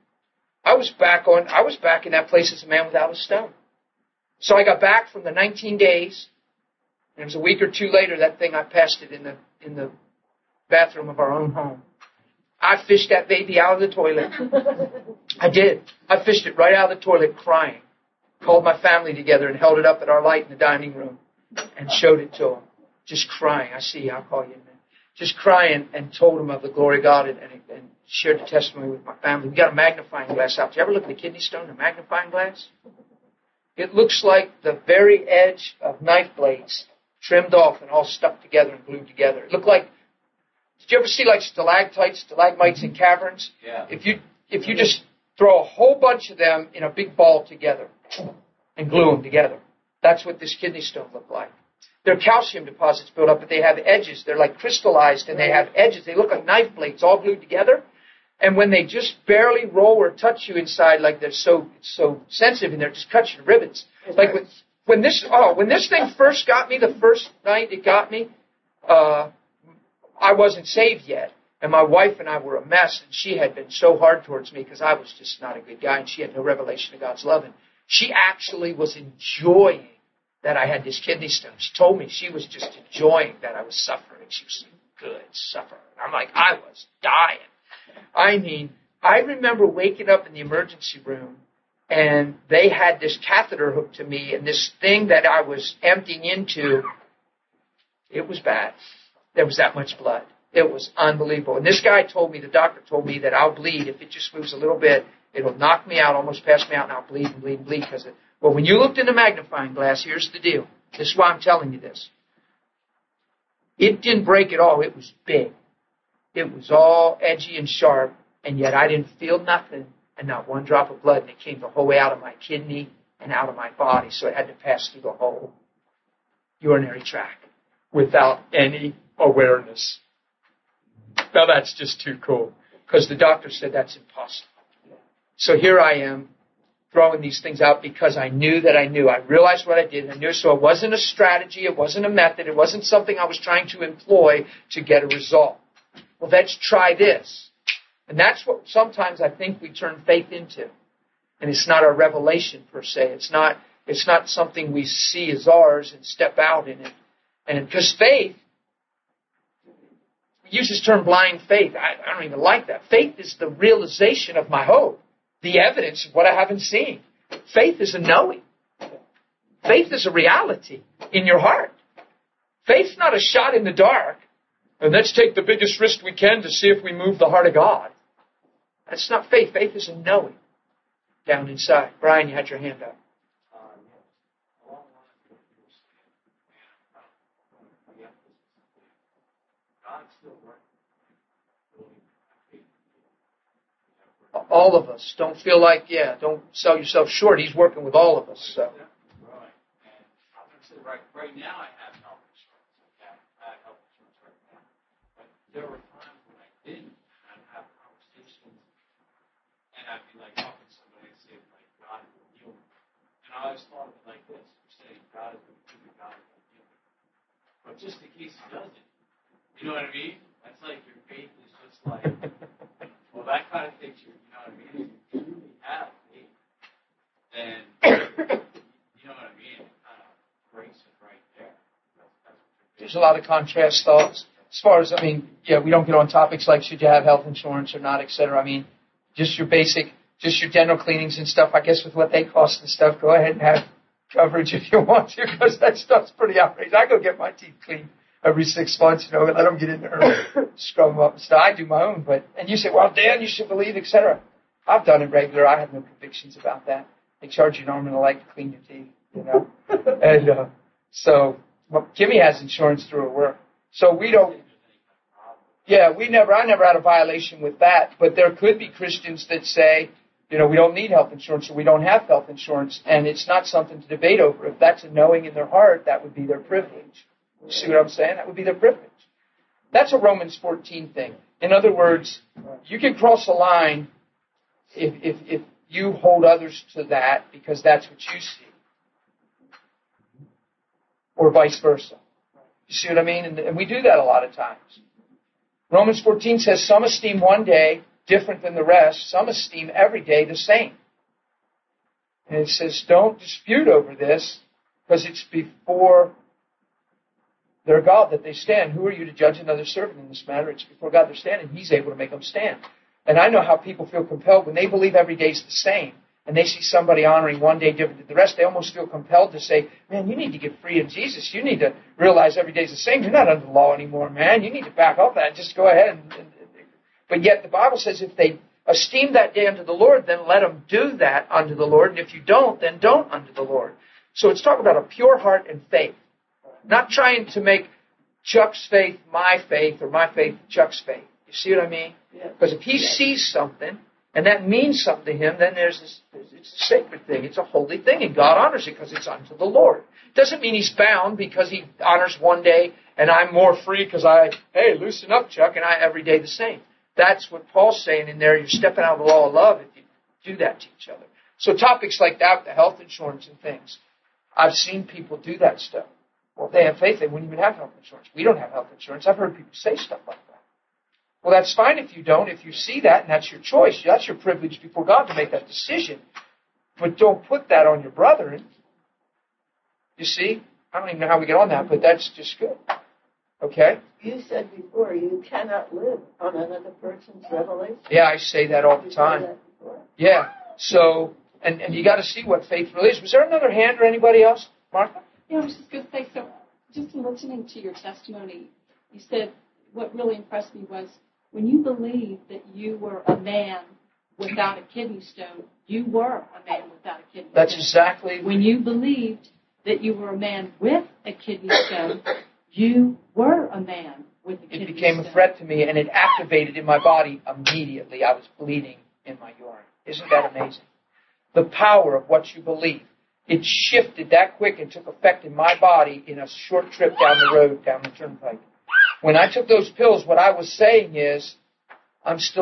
back in that place as a man without a stone. So I got back from the 19 days, and it was a week or two later, that thing, I passed it in the bathroom of our own home. I fished that baby out of the toilet. I did. I fished it right out of the toilet crying. Called my family together and held it up at our light in the dining room and showed it to them. Just crying. I see, I'll call you in a minute. Just crying, and told them of the glory of God and shared the testimony with my family. We got a magnifying glass out. Did you ever look at the kidney stone, a magnifying glass? It looks like the very edge of knife blades trimmed off and all stuck together and glued together. It looked like, did you ever see like stalactites, stalagmites in caverns? Yeah. If you just throw a whole bunch of them in a big ball together and glue them together, that's what this kidney stone looked like. They're calcium deposits built up, but they have edges. They're like crystallized, and they have edges. They look like knife blades all glued together. And when they just barely roll or touch you inside, like they're so sensitive and they're just cut you to ribbons. Like when this thing first got me, the first night it got me, I wasn't saved yet. And my wife and I were a mess, and she had been so hard towards me because I was just not a good guy, and she had no revelation of God's love. And she actually was enjoying that I had this kidney stone. She told me she was just enjoying that I was suffering. She was a good sufferer. I'm like, I was dying. I mean, I remember waking up in the emergency room, and they had this catheter hooked to me, and this thing that I was emptying into, it was bad. There was that much blood. It was unbelievable. And this guy told me, the doctor told me that I'll bleed. If it just moves a little bit, it'll knock me out, almost pass me out, and I'll bleed and bleed and bleed. Well, when you looked in the magnifying glass, here's the deal. This is why I'm telling you this. It didn't break at all. It was big. It was all edgy and sharp, and yet I didn't feel nothing and not one drop of blood. And it came the whole way out of my kidney and out of my body, so it had to pass through the whole urinary tract without any awareness. Now that's just too cool, because the doctor said that's impossible. So here I am throwing these things out because I knew that I knew. I realized what I did. I knew. So it wasn't a strategy. It wasn't a method. It wasn't something I was trying to employ to get a result. Well, let's try this. And that's what sometimes I think we turn faith into. And it's not our revelation per se. It's not something we see as ours and step out in it. And because faith, we use this term blind faith. I don't even like that. Faith is the realization of my hope. The evidence of what I haven't seen. Faith is a knowing. Faith is a reality in your heart. Faith's not a shot in the dark. And let's take the biggest risk we can to see if we move the heart of God. That's not faith. Faith is a knowing down inside. Brian, you had your hand up. All of us. Don't feel like, don't sell yourself short. He's working with all of us. So. Right. And I'm going to say right now I have health insurance. I have health insurance right now. But there were times when I didn't, and I'd have conversations, and I'd be like talking to somebody and say, like, God will heal me. And I always thought of it like this. You're saying God is going to heal me, God is going to heal me. But just in case he doesn't, you know what I mean? That's like your faith is just like, well, that kind of takes you know what I mean? If you truly have faith, then, you know what I mean? It kind of breaks it right there. There's a lot of contrast thoughts. As far as, we don't get on topics like should you have health insurance or not, etc. I mean, just your dental cleanings and stuff, I guess with what they cost and stuff, go ahead and have coverage if you want to, because that stuff's pretty outrageous. I go get my teeth cleaned every 6 months, and let them get in there and scrub them up and stuff. I do my own, and you say, well, Dan, you should believe, etc. I've done it regular. I have no convictions about that. They charge you an arm and a leg to clean your teeth, And Kimmy has insurance through her work. So we don't, I never had a violation with that, but there could be Christians that say, we don't need health insurance or we don't have health insurance, and it's not something to debate over. If that's a knowing in their heart, that would be their privilege. You see what I'm saying? That would be their privilege. That's a Romans 14 thing. In other words, you can cross a line if you hold others to that because that's what you see. Or vice versa. You see what I mean? And we do that a lot of times. Romans 14 says some esteem one day different than the rest. Some esteem every day the same. And it says don't dispute over this because it's before their God that they stand. Who are you to judge another servant in this matter? It's before God they're standing. He's able to make them stand. And I know how people feel compelled when they believe every day is the same and they see somebody honoring one day different than the rest. They almost feel compelled to say, man, you need to get free of Jesus. You need to realize every day is the same. You're not under the law anymore, man. You need to back off that. Just go ahead. But yet the Bible says if they esteem that day unto the Lord, then let them do that unto the Lord. And if you don't, then don't unto the Lord. So it's talking about a pure heart and faith. Not trying to make Chuck's faith my faith or my faith Chuck's faith. You see what I mean? Because if he sees something and that means something to him, then it's a sacred thing. It's a holy thing, and God honors it because it's unto the Lord. Doesn't mean he's bound because he honors one day and I'm more free because loosen up, Chuck, and I every day the same. That's what Paul's saying in there. You're stepping out of the law of love if you do that to each other. So topics like that, the health insurance and things, I've seen people do that stuff. Well, if they have faith, they wouldn't even have health insurance. We don't have health insurance. I've heard people say stuff like that. Well, that's fine if you don't. If you see that, and that's your choice, that's your privilege before God to make that decision. But don't put that on your brethren. You see? I don't even know how we get on that, but that's just good. Okay? You said before you cannot live on another person's revelation. Yeah, I say that all the time. Yeah. So, and you got to see what faith really is. Was there another hand or anybody else? Martha? Yeah, I was just going to say, so just listening to your testimony, you said what really impressed me was when you believed that you were a man without a kidney stone, you were a man without a kidney stone. That's exactly. When you believed that you were a man with a kidney stone, you were a man with a kidney stone. It became a threat to me, and it activated in my body immediately. I was bleeding in my urine. Isn't that amazing? The power of what you believe. It shifted that quick and took effect in my body in a short trip down the road, down the turnpike. When I took those pills, what I was saying is, this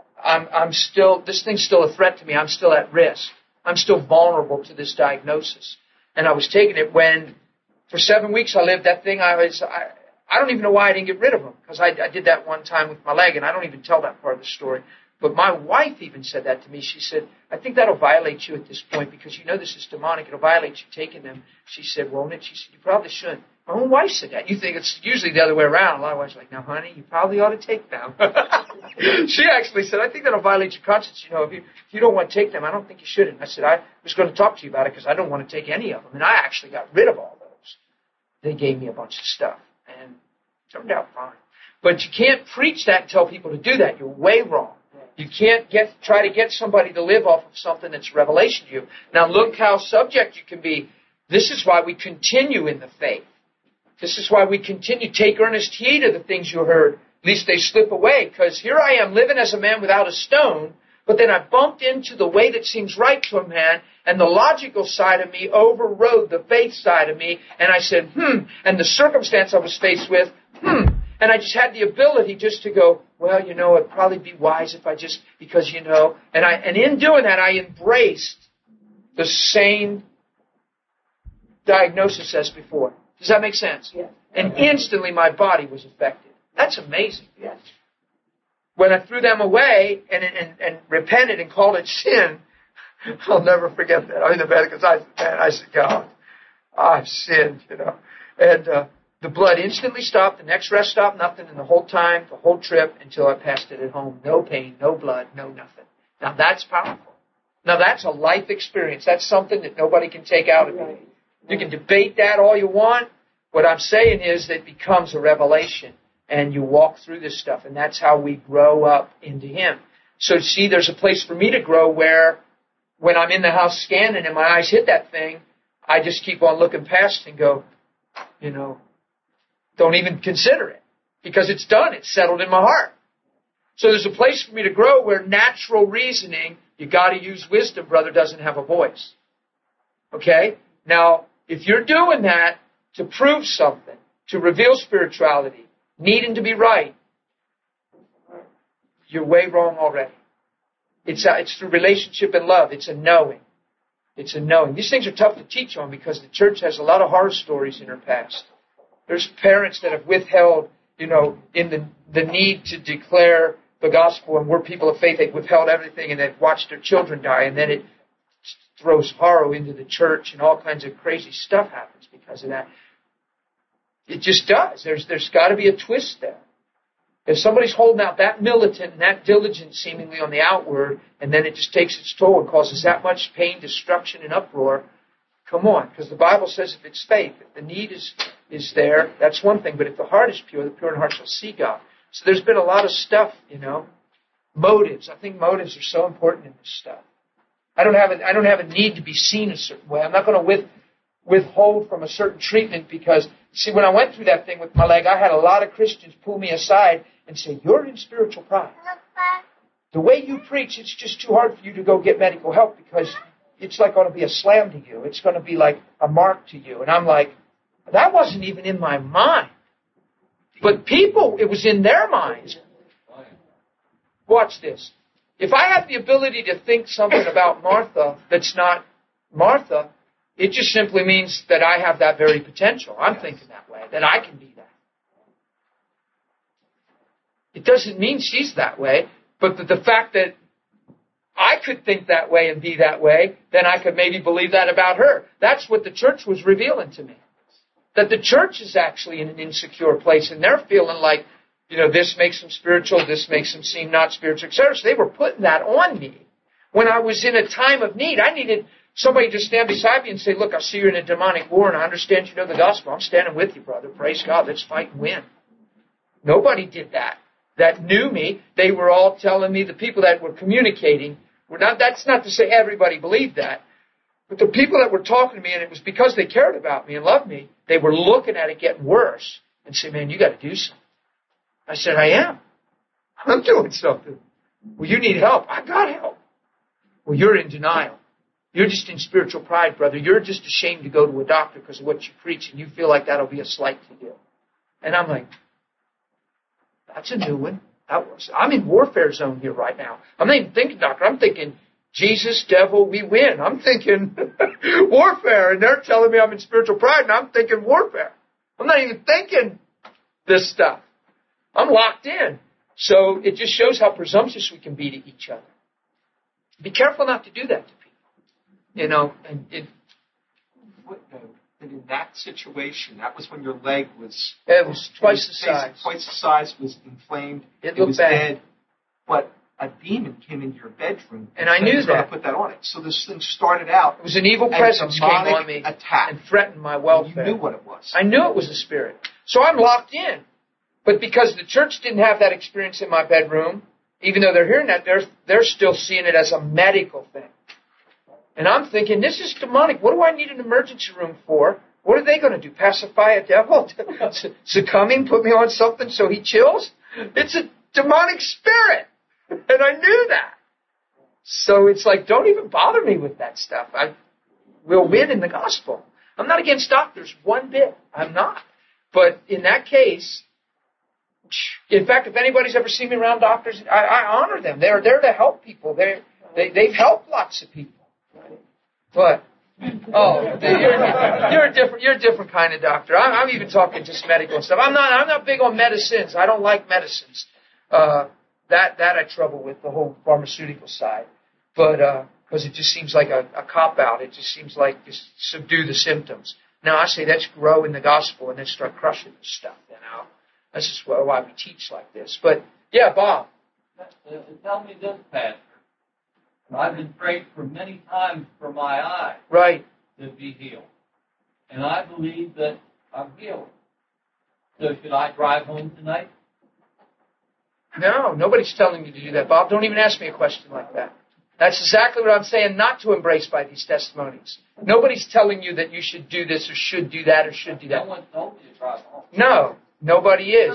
thing's still a threat to me. I'm still at risk. I'm still vulnerable to this diagnosis. And I was taking it when, for 7 weeks I lived that thing. I don't even know why I didn't get rid of them, because I did that one time with my leg, and I don't even tell that part of the story. But my wife even said that to me. She said, I think that'll violate you at this point, because you know this is demonic. It'll violate you taking them. She said, won't it? She said, you probably shouldn't. My own wife said that. You think it's usually the other way around. A lot of wives are like, now, honey, you probably ought to take them. She actually said, I think that'll violate your conscience. You know, if you don't want to take them, I don't think you shouldn't. I said, I was going to talk to you about it because I don't want to take any of them. And I actually got rid of all those. They gave me a bunch of stuff, and it turned out fine. But you can't preach that and tell people to do that. You're way wrong. You can't try to get somebody to live off of something that's revelation to you. Now look how subject you can be. This is why we continue in the faith. This is why we continue. Take earnest heed of the things you heard, lest they slip away. Because here I am living as a man without a stone, but then I bumped into the way that seems right to a man, and the logical side of me overrode the faith side of me, and I said, and the circumstance I was faced with, and I just had the ability just to go, well, you know, it'd probably be wise if I just, because, you know, and in doing that, I embraced the same diagnosis as before. Does that make sense? Yes. And instantly my body was affected. That's amazing. Yes. When I threw them away and repented and called it sin, I'll never forget that. I mean, because I said, God, I've sinned, you know. And the blood instantly stopped. The next rest stopped, nothing. And the whole time, the whole trip, until I passed it at home. No pain, no blood, no nothing. Now that's powerful. Now that's a life experience. That's something that nobody can take out of you. You can debate that all you want. What I'm saying is that it becomes a revelation, and you walk through this stuff, and that's how we grow up into Him. So see, there's a place for me to grow where when I'm in the house scanning and my eyes hit that thing, I just keep on looking past and go, you know, don't even consider it, because it's done. It's settled in my heart. So there's a place for me to grow where natural reasoning, you got to use wisdom, brother, doesn't have a voice. Okay? Now, if you're doing that to prove something, to reveal spirituality, needing to be right, you're way wrong already. It's through relationship and love. It's a knowing. It's a knowing. These things are tough to teach on because the church has a lot of horror stories in her past. There's parents that have withheld, you know, in the need to declare the gospel, and we're people of faith, they've withheld everything and they've watched their children die, and then it throws horror into the church, and all kinds of crazy stuff happens because of that. It just does. There's got to be a twist there. If somebody's holding out that militant and that diligent seemingly on the outward, and then it just takes its toll and causes that much pain, destruction, and uproar, come on. Because the Bible says if it's faith, if the need is there, that's one thing. But if the heart is pure, the pure in heart shall see God. So there's been a lot of stuff, you know. Motives. I think motives are so important in this stuff. I don't have a need to be seen a certain way. I'm not going to withhold from a certain treatment because, see, when I went through that thing with my leg, I had a lot of Christians pull me aside and say, you're in spiritual pride. The way you preach, it's just too hard for you to go get medical help because it's like going to be a slam to you. It's going to be like a mark to you. And I'm like, that wasn't even in my mind. But people, it was in their minds. watch this. If I have the ability to think something about Martha that's not Martha, it just simply means that I have that very potential. I'm thinking that way, that I can be that. It doesn't mean she's that way, but the fact that I could think that way and be that way, then I could maybe believe that about her. That's what the church was revealing to me. That the church is actually in an insecure place, and they're feeling like, this makes them spiritual, this makes them seem not spiritual, etc. So they were putting that on me. When I was in a time of need, I needed somebody to stand beside me and say, look, I see you're in a demonic war, and I understand you know the gospel. I'm standing with you, brother. Praise God. Let's fight and win. Nobody did that. That knew me. They were all telling me, the people that were communicating, that's not to say everybody believed that, but the people that were talking to me, and it was because they cared about me and loved me, they were looking at it getting worse and saying, man, you got to do something. I said, I am. I'm doing something. Well, you need help. I got help. Well, you're in denial. You're just in spiritual pride, brother. You're just ashamed to go to a doctor because of what you preach, and you feel like that'll be a slight to you. And I'm like, that's a new one. I'm in warfare zone here right now. I'm not even thinking doctor. I'm thinking Jesus, devil, we win. I'm thinking warfare, and they're telling me I'm in spiritual pride, and I'm thinking warfare. I'm not even thinking this stuff. I'm locked in. So it just shows how presumptuous we can be to each other. Be careful not to do that to people. Footnote that in that situation, that was when your leg was... It was twice the size. Twice the size, was inflamed. It was bad. Dead. But a demon came into your bedroom. And I knew that. To put that on it. So this thing started out... It was an evil presence came on me attack. And threatened my welfare. You knew what it was. I knew it was a spirit. So I'm locked in. But because the church didn't have that experience in my bedroom, even though they're hearing that, they're still seeing it as a medical thing. And I'm thinking, this is demonic. What do I need an emergency room for? What are they going to do? Pacify a devil? Succumbing? Put me on something so he chills? It's a demonic spirit. And I knew that. So it's like, don't even bother me with that stuff. We'll win in the gospel. I'm not against doctors one bit. I'm not. But in that case... In fact, if anybody's ever seen me around doctors, I honor them. They're there to help people. They've helped lots of people. What? Oh, you're a different kind of doctor. I'm even talking just medical stuff. I'm not big on medicines. I don't like medicines. That I trouble with, the whole pharmaceutical side. But because it just seems like a cop out. It just seems like just subdue the symptoms. Now I say let's grow in the gospel and then start crushing this stuff. That's just why we teach like this. But, yeah, Bob. Tell me this, Pastor. I've been prayed for many times for my eye to be healed. And I believe that I'm healed. So should I drive home tonight? No, nobody's telling you to do that, Bob. Don't even ask me a question like that. That's exactly what I'm saying not to embrace by these testimonies. Nobody's telling you that you should do this or should do that or should do that. No one told me to drive home. No. Nobody is.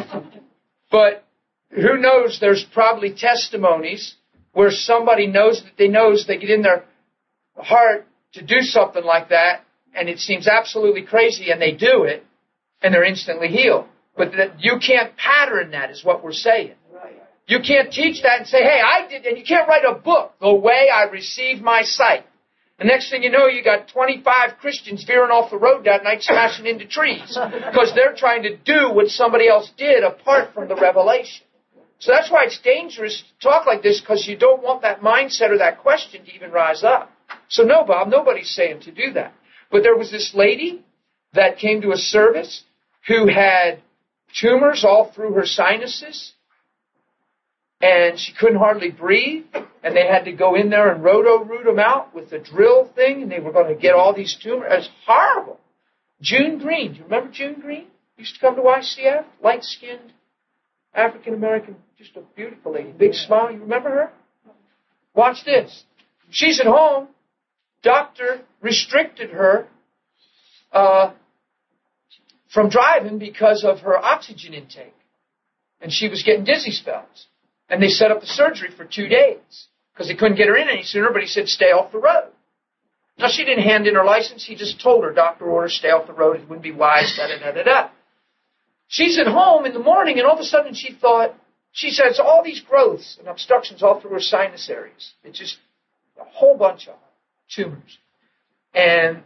But who knows, there's probably testimonies where somebody knows that they get in their heart to do something like that, and it seems absolutely crazy, and they do it, and they're instantly healed. But that you can't pattern that is what we're saying. You can't teach that and say, hey, I did, and you can't write a book, The Way I Received My Sight. The next thing you know, you got 25 Christians veering off the road that night, smashing into trees, because they're trying to do what somebody else did apart from the revelation. So that's why it's dangerous to talk like this, because you don't want that mindset or that question to even rise up. So no, Bob, nobody's saying to do that. But there was this lady that came to a service who had tumors all through her sinuses, and she couldn't hardly breathe, and they had to go in there and root them out with the drill thing, and they were going to get all these tumors. It was horrible. June Green, do you remember June Green? Used to come to ICF, light-skinned, African-American, just a beautiful lady, big smile. You remember her? Watch this. She's at home. Doctor restricted her from driving because of her oxygen intake, and she was getting dizzy spells. And they set up the surgery for 2 days because they couldn't get her in any sooner, but he said, stay off the road. Now, she didn't hand in her license. He just told her, doctor order, stay off the road. It wouldn't be wise, da-da-da-da-da. She's at home in the morning, and all of a sudden she thought, she says all these growths and obstructions all through her sinus areas. It's just a whole bunch of tumors. And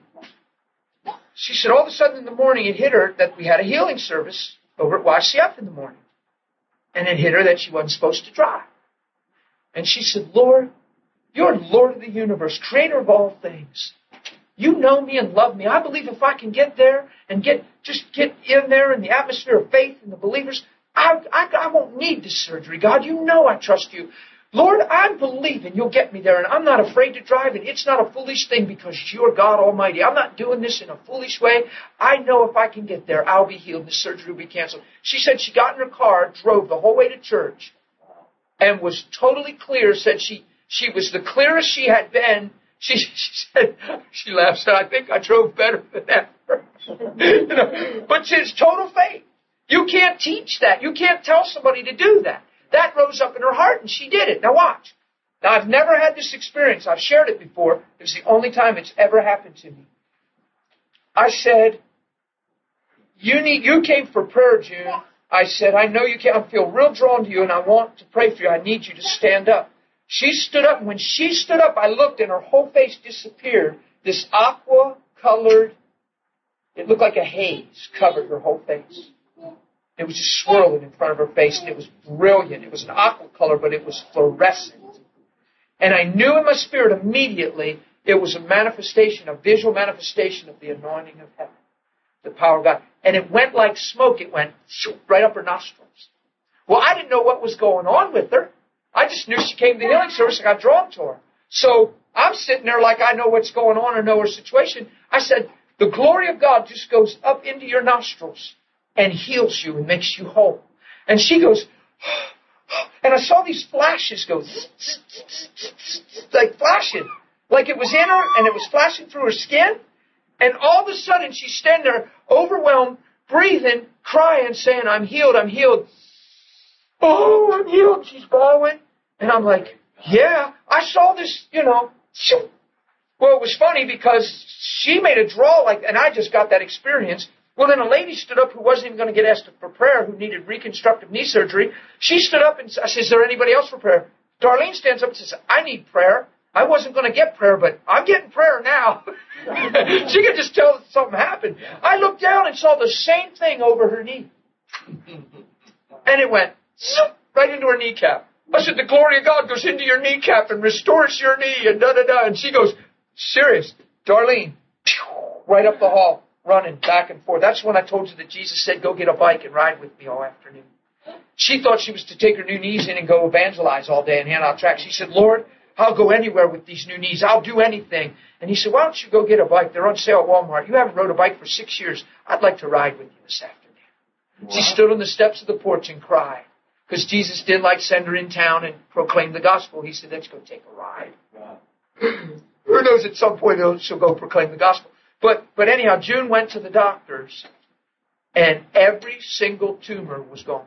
she said all of a sudden in the morning it hit her that we had a healing service over at YCF in the morning. And it hit her that she wasn't supposed to drive. And she said, Lord, you're Lord of the universe, creator of all things. You know me and love me. I believe if I can get there and get in there in the atmosphere of faith and the believers, I won't need this surgery. God, you know I trust you. Lord, I'm believing you'll get me there, and I'm not afraid to drive, and it's not a foolish thing because you're God Almighty. I'm not doing this in a foolish way. I know if I can get there, I'll be healed, and the surgery will be canceled. She said she got in her car, drove the whole way to church, and was totally clear, said she was the clearest she had been. She said, she laughed, said, I think I drove better than ever. But it's total faith. You can't teach that. You can't tell somebody to do that. That rose up in her heart, and she did it. Now watch. Now, I've never had this experience. I've shared it before. It was the only time it's ever happened to me. I said, you came for prayer, June. I said, I know you can. I feel real drawn to you, and I want to pray for you. I need you to stand up. She stood up, and when she stood up, I looked, and her whole face disappeared. This aqua-colored, it looked like a haze, covered her whole face. It was just swirling in front of her face, and it was brilliant. It was an aqua color, but it was fluorescent. And I knew in my spirit immediately it was a manifestation, a visual manifestation of the anointing of heaven, the power of God. And it went like smoke. It went right up her nostrils. Well, I didn't know what was going on with her. I just knew she came to the healing service and got drawn to her. So I'm sitting there like I know what's going on or know her situation. I said, the glory of God just goes up into your nostrils and heals you and makes you whole. And she goes, and I saw these flashes go, like flashing, like it was in her and it was flashing through her skin. And all of a sudden she's standing there overwhelmed, breathing, crying, saying, I'm healed, I'm healed. Oh, I'm healed. She's bawling. And I'm like, yeah, I saw this, Well, it was funny because she made a draw and I just got that experience. Well, then a lady stood up who wasn't even going to get asked for prayer, who needed reconstructive knee surgery. She stood up and I said, is there anybody else for prayer? Darlene stands up and says, I need prayer. I wasn't going to get prayer, but I'm getting prayer now. She could just tell that something happened. I looked down and saw the same thing over her knee. And it went right into her kneecap. I said, the glory of God goes into your kneecap and restores your knee and da-da-da. And she goes, serious, Darlene, right up the hall. Running back and forth. That's when I told you that Jesus said, go get a bike and ride with me all afternoon. She thought she was to take her new knees in and go evangelize all day and hand out tracts. She said, Lord, I'll go anywhere with these new knees. I'll do anything. And he said, why don't you go get a bike? They're on sale at Walmart. You haven't rode a bike for 6 years. I'd like to ride with you this afternoon. Wow. She stood on the steps of the porch and cried because Jesus didn't like send her in town and proclaim the gospel. He said, let's go take a ride. Wow. Who knows at some point she'll go proclaim the gospel. But anyhow, June went to the doctors, and every single tumor was gone.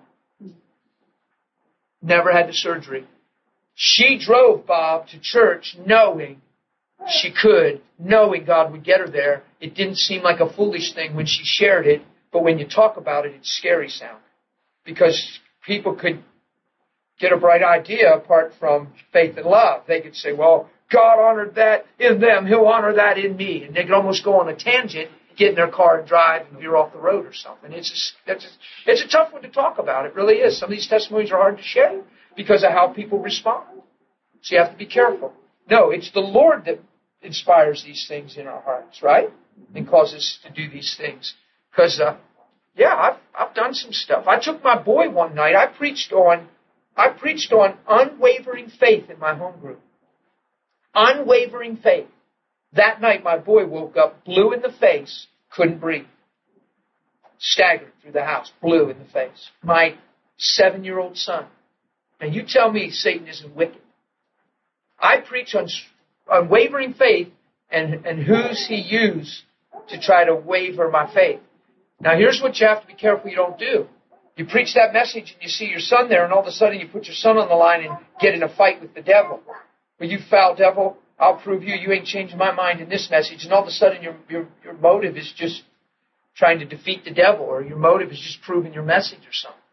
Never had the surgery. She drove Bob to church knowing she could, knowing God would get her there. It didn't seem like a foolish thing when she shared it, but when you talk about it, it's scary sound. Because people could get a bright idea apart from faith and love. They could say, well, God honored that in them. He'll honor that in me. And they could almost go on a tangent, get in their car and drive and veer off the road or something. It's a tough one to talk about. It really is. Some of these testimonies are hard to share because of how people respond. So you have to be careful. No, it's the Lord that inspires these things in our hearts, right? And causes us to do these things. Because, I've done some stuff. I took my boy one night. I preached on unwavering faith in my home group. Unwavering faith. That night, my boy woke up, blue in the face, couldn't breathe. Staggered through the house, blue in the face. My 7-year-old son. Now, you tell me Satan isn't wicked. I preach on unwavering faith and who's he used to try to waver my faith. Now, here's what you have to be careful you don't do. You preach that message and you see your son there, and all of a sudden you put your son on the line and get in a fight with the devil. Well, you foul devil, I'll prove you ain't changing my mind in this message. And all of a sudden your motive is just trying to defeat the devil, or your motive is just proving your message or something.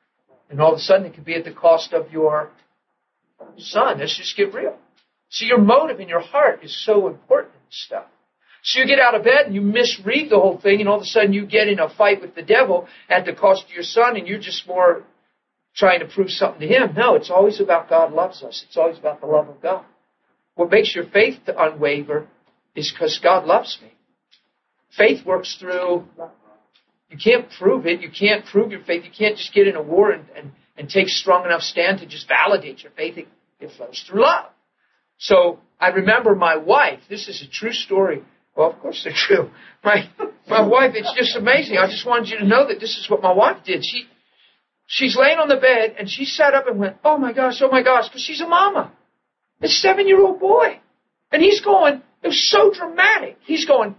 And all of a sudden it could be at the cost of your son. Let's just get real. See, your motive in your heart is so important in this stuff. So you get out of bed and you misread the whole thing, and all of a sudden you get in a fight with the devil at the cost of your son, and you're just more trying to prove something to him. No, it's always about God loves us. It's always about the love of God. What makes your faith unwaver is because God loves me. Faith works through, you can't prove it. You can't prove your faith. You can't just get in a war and take strong enough stand to just validate your faith. It flows through love. So I remember my wife. This is a true story. Well, of course they're true. My wife, it's just amazing. I just wanted you to know that this is what my wife did. She's laying on the bed, and she sat up and went, oh my gosh, because she's a mama. A 7-year-old boy. And he's going, it was so dramatic. He's going,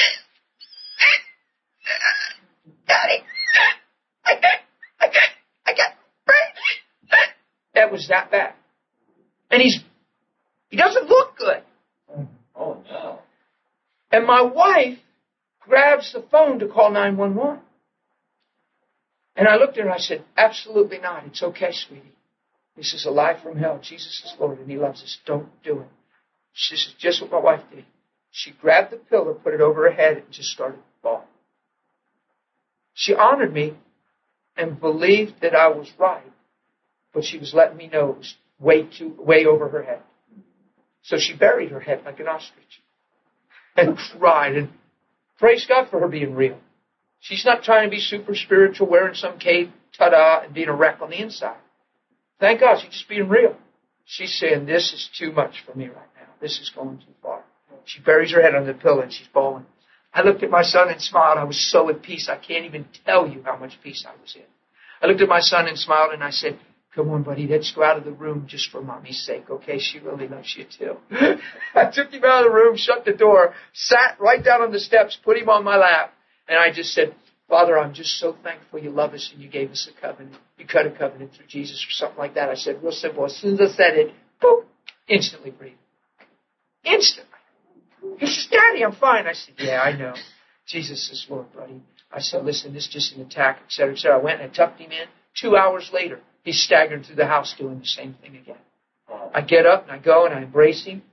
Daddy, I got brains. That was that bad. And he doesn't look good. Oh, no. And my wife grabs the phone to call 911. And I looked at her and I said, absolutely not. It's okay, sweetie. This is a lie from hell. Jesus is Lord and He loves us. Don't do it. This is just what my wife did. She grabbed the pillow, put it over her head, and just started bawling. She honored me and believed that I was right, but she was letting me know it was way over her head. So she buried her head like an ostrich and cried. And praise God for her being real. She's not trying to be super spiritual, wearing some cape, ta-da, and being a wreck on the inside. Thank God, she's just being real. She's saying, this is too much for me right now. This is going too far. She buries her head under the pillow and she's bawling. I looked at my son and smiled. I was so at peace. I can't even tell you how much peace I was in. I looked at my son and smiled and I said, come on, buddy, let's go out of the room just for Mommy's sake, okay? She really loves you too. I took him out of the room, shut the door, sat right down on the steps, put him on my lap, and I just said, Father, I'm just so thankful you love us and you gave us a covenant. You cut a covenant through Jesus or something like that. I said, real simple. As soon as I said it, boom, instantly breathed. Instantly. He says, Daddy, I'm fine. I said, yeah, I know. Jesus is Lord, buddy. I said, listen, this is just an attack, etc., etc. I went and I tucked him in. 2 hours later, he's staggering through the house doing the same thing again. I get up and I go and I embrace him.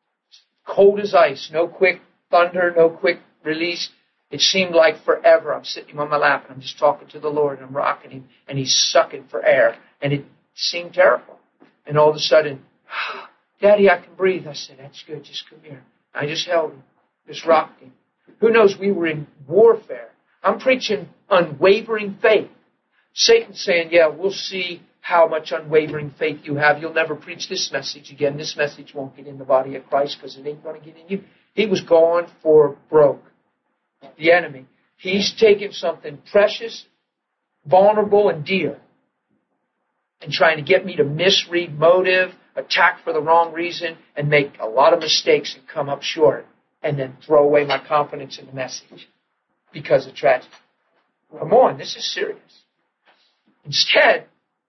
Cold as ice. No quick thunder, no quick release. It seemed like forever. I'm sitting on my lap and I'm just talking to the Lord and I'm rocking him and he's sucking for air. And it seemed terrible. And all of a sudden, Daddy, I can breathe. I said, that's good. Just come here. I just held him. Just rocked him. Who knows? We were in warfare. I'm preaching unwavering faith. Satan's saying, yeah, we'll see how much unwavering faith you have. You'll never preach this message again. This message won't get in the body of Christ because it ain't going to get in you. He was going for broke. The enemy. He's taken something precious, vulnerable, and dear and trying to get me to misread motive, attack for the wrong reason, and make a lot of mistakes and come up short and then throw away my confidence in the message because of tragedy. Come on, this is serious. Instead,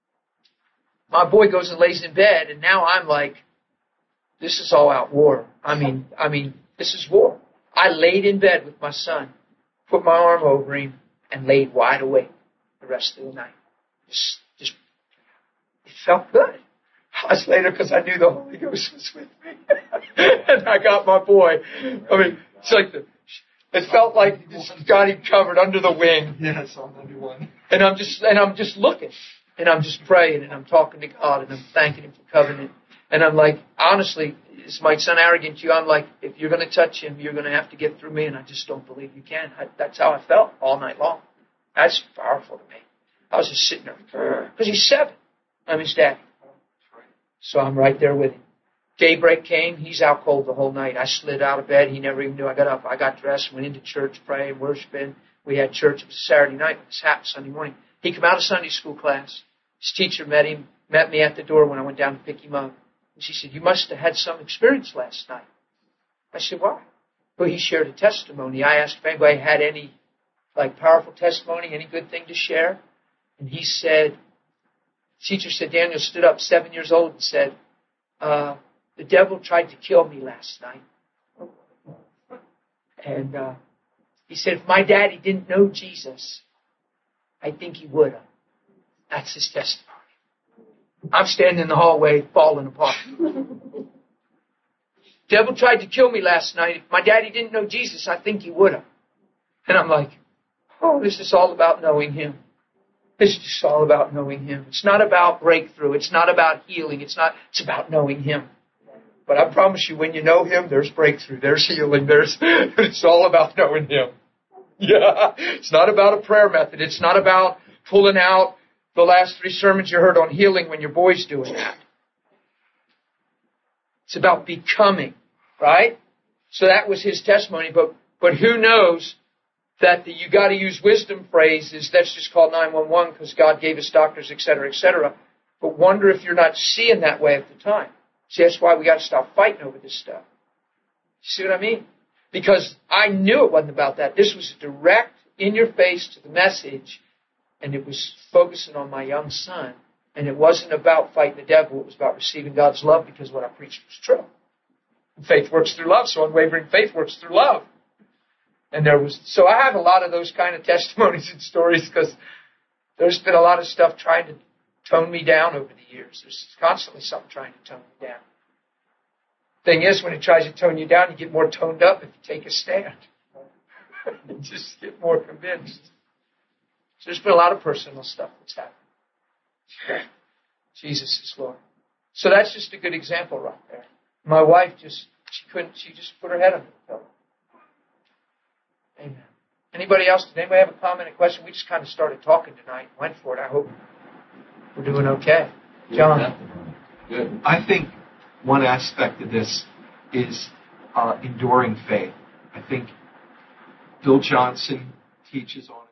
my boy goes and lays in bed, and now I'm like, this is all out war. I mean, this is war. I laid in bed with my son, put my arm over him, and laid wide awake the rest of the night. Just it felt good. Hours later, because I knew the Holy Ghost was with me, and I got my boy. I mean, it's like it felt like just got him covered under the wing. Yeah, Psalm 91. And I'm just looking, and I'm just praying, and I'm talking to God, and I'm thanking Him for covenant. And I'm like, honestly, this might sound arrogant to you. I'm like, if you're going to touch Him, you're going to have to get through me, and I just don't believe you can. That's how I felt all night long. That's powerful to me. I was just sitting there, because he's 7. I'm his daddy. So I'm right there with him. Daybreak came. He's out cold the whole night. I slid out of bed. He never even knew I got up. I got dressed, went into church, praying, worshiping. We had church. It was Saturday night. This happened Sunday morning. He came out of Sunday school class. His teacher met me at the door when I went down to pick him up. And she said, you must have had some experience last night. I said, why? Well, he shared a testimony. I asked if anybody had any powerful testimony, any good thing to share. And he said, the teacher said, Daniel stood up, 7 years old, and said, the devil tried to kill me last night. And he said, if my daddy didn't know Jesus, I think he would have. That's his testimony. I'm standing in the hallway falling apart. Devil tried to kill me last night. If my daddy didn't know Jesus, I think he would have. And I'm like, oh, this is all about knowing him. It's just all about knowing him. It's not about breakthrough. It's not about healing. It's about knowing him. But I promise you, when you know him, there's breakthrough. There's healing. It's all about knowing him. Yeah. It's not about a prayer method. It's not about pulling out the last 3 sermons you heard on healing when your boy's doing that. It's about becoming, right? So that was his testimony. But who knows that the you got to use wisdom phrase is that's just called 911 because God gave us doctors, et cetera, et cetera. But wonder if you're not seeing that way at the time. See, that's why we got to stop fighting over this stuff. See what I mean? Because I knew it wasn't about that. This was a direct, in-your-face to the message, and it was focusing on my young son. And it wasn't about fighting the devil. It was about receiving God's love because what I preached was true. And faith works through love, so unwavering faith works through love. And so I have a lot of those kind of testimonies and stories because there's been a lot of stuff trying to tone me down over the years. There's constantly something trying to tone me down. Thing is, when it tries to tone you down, you get more toned up if you take a stand. You just get more convinced. So there's been a lot of personal stuff that's happened. Jesus is Lord. So that's just a good example right there. My wife she just put her head under the pillow. Amen. Anybody else? Did anybody have a comment, a question? We just kind of started talking tonight. Went for it. I hope we're doing okay. John? Good. I think one aspect of this is enduring faith. I think Bill Johnson teaches on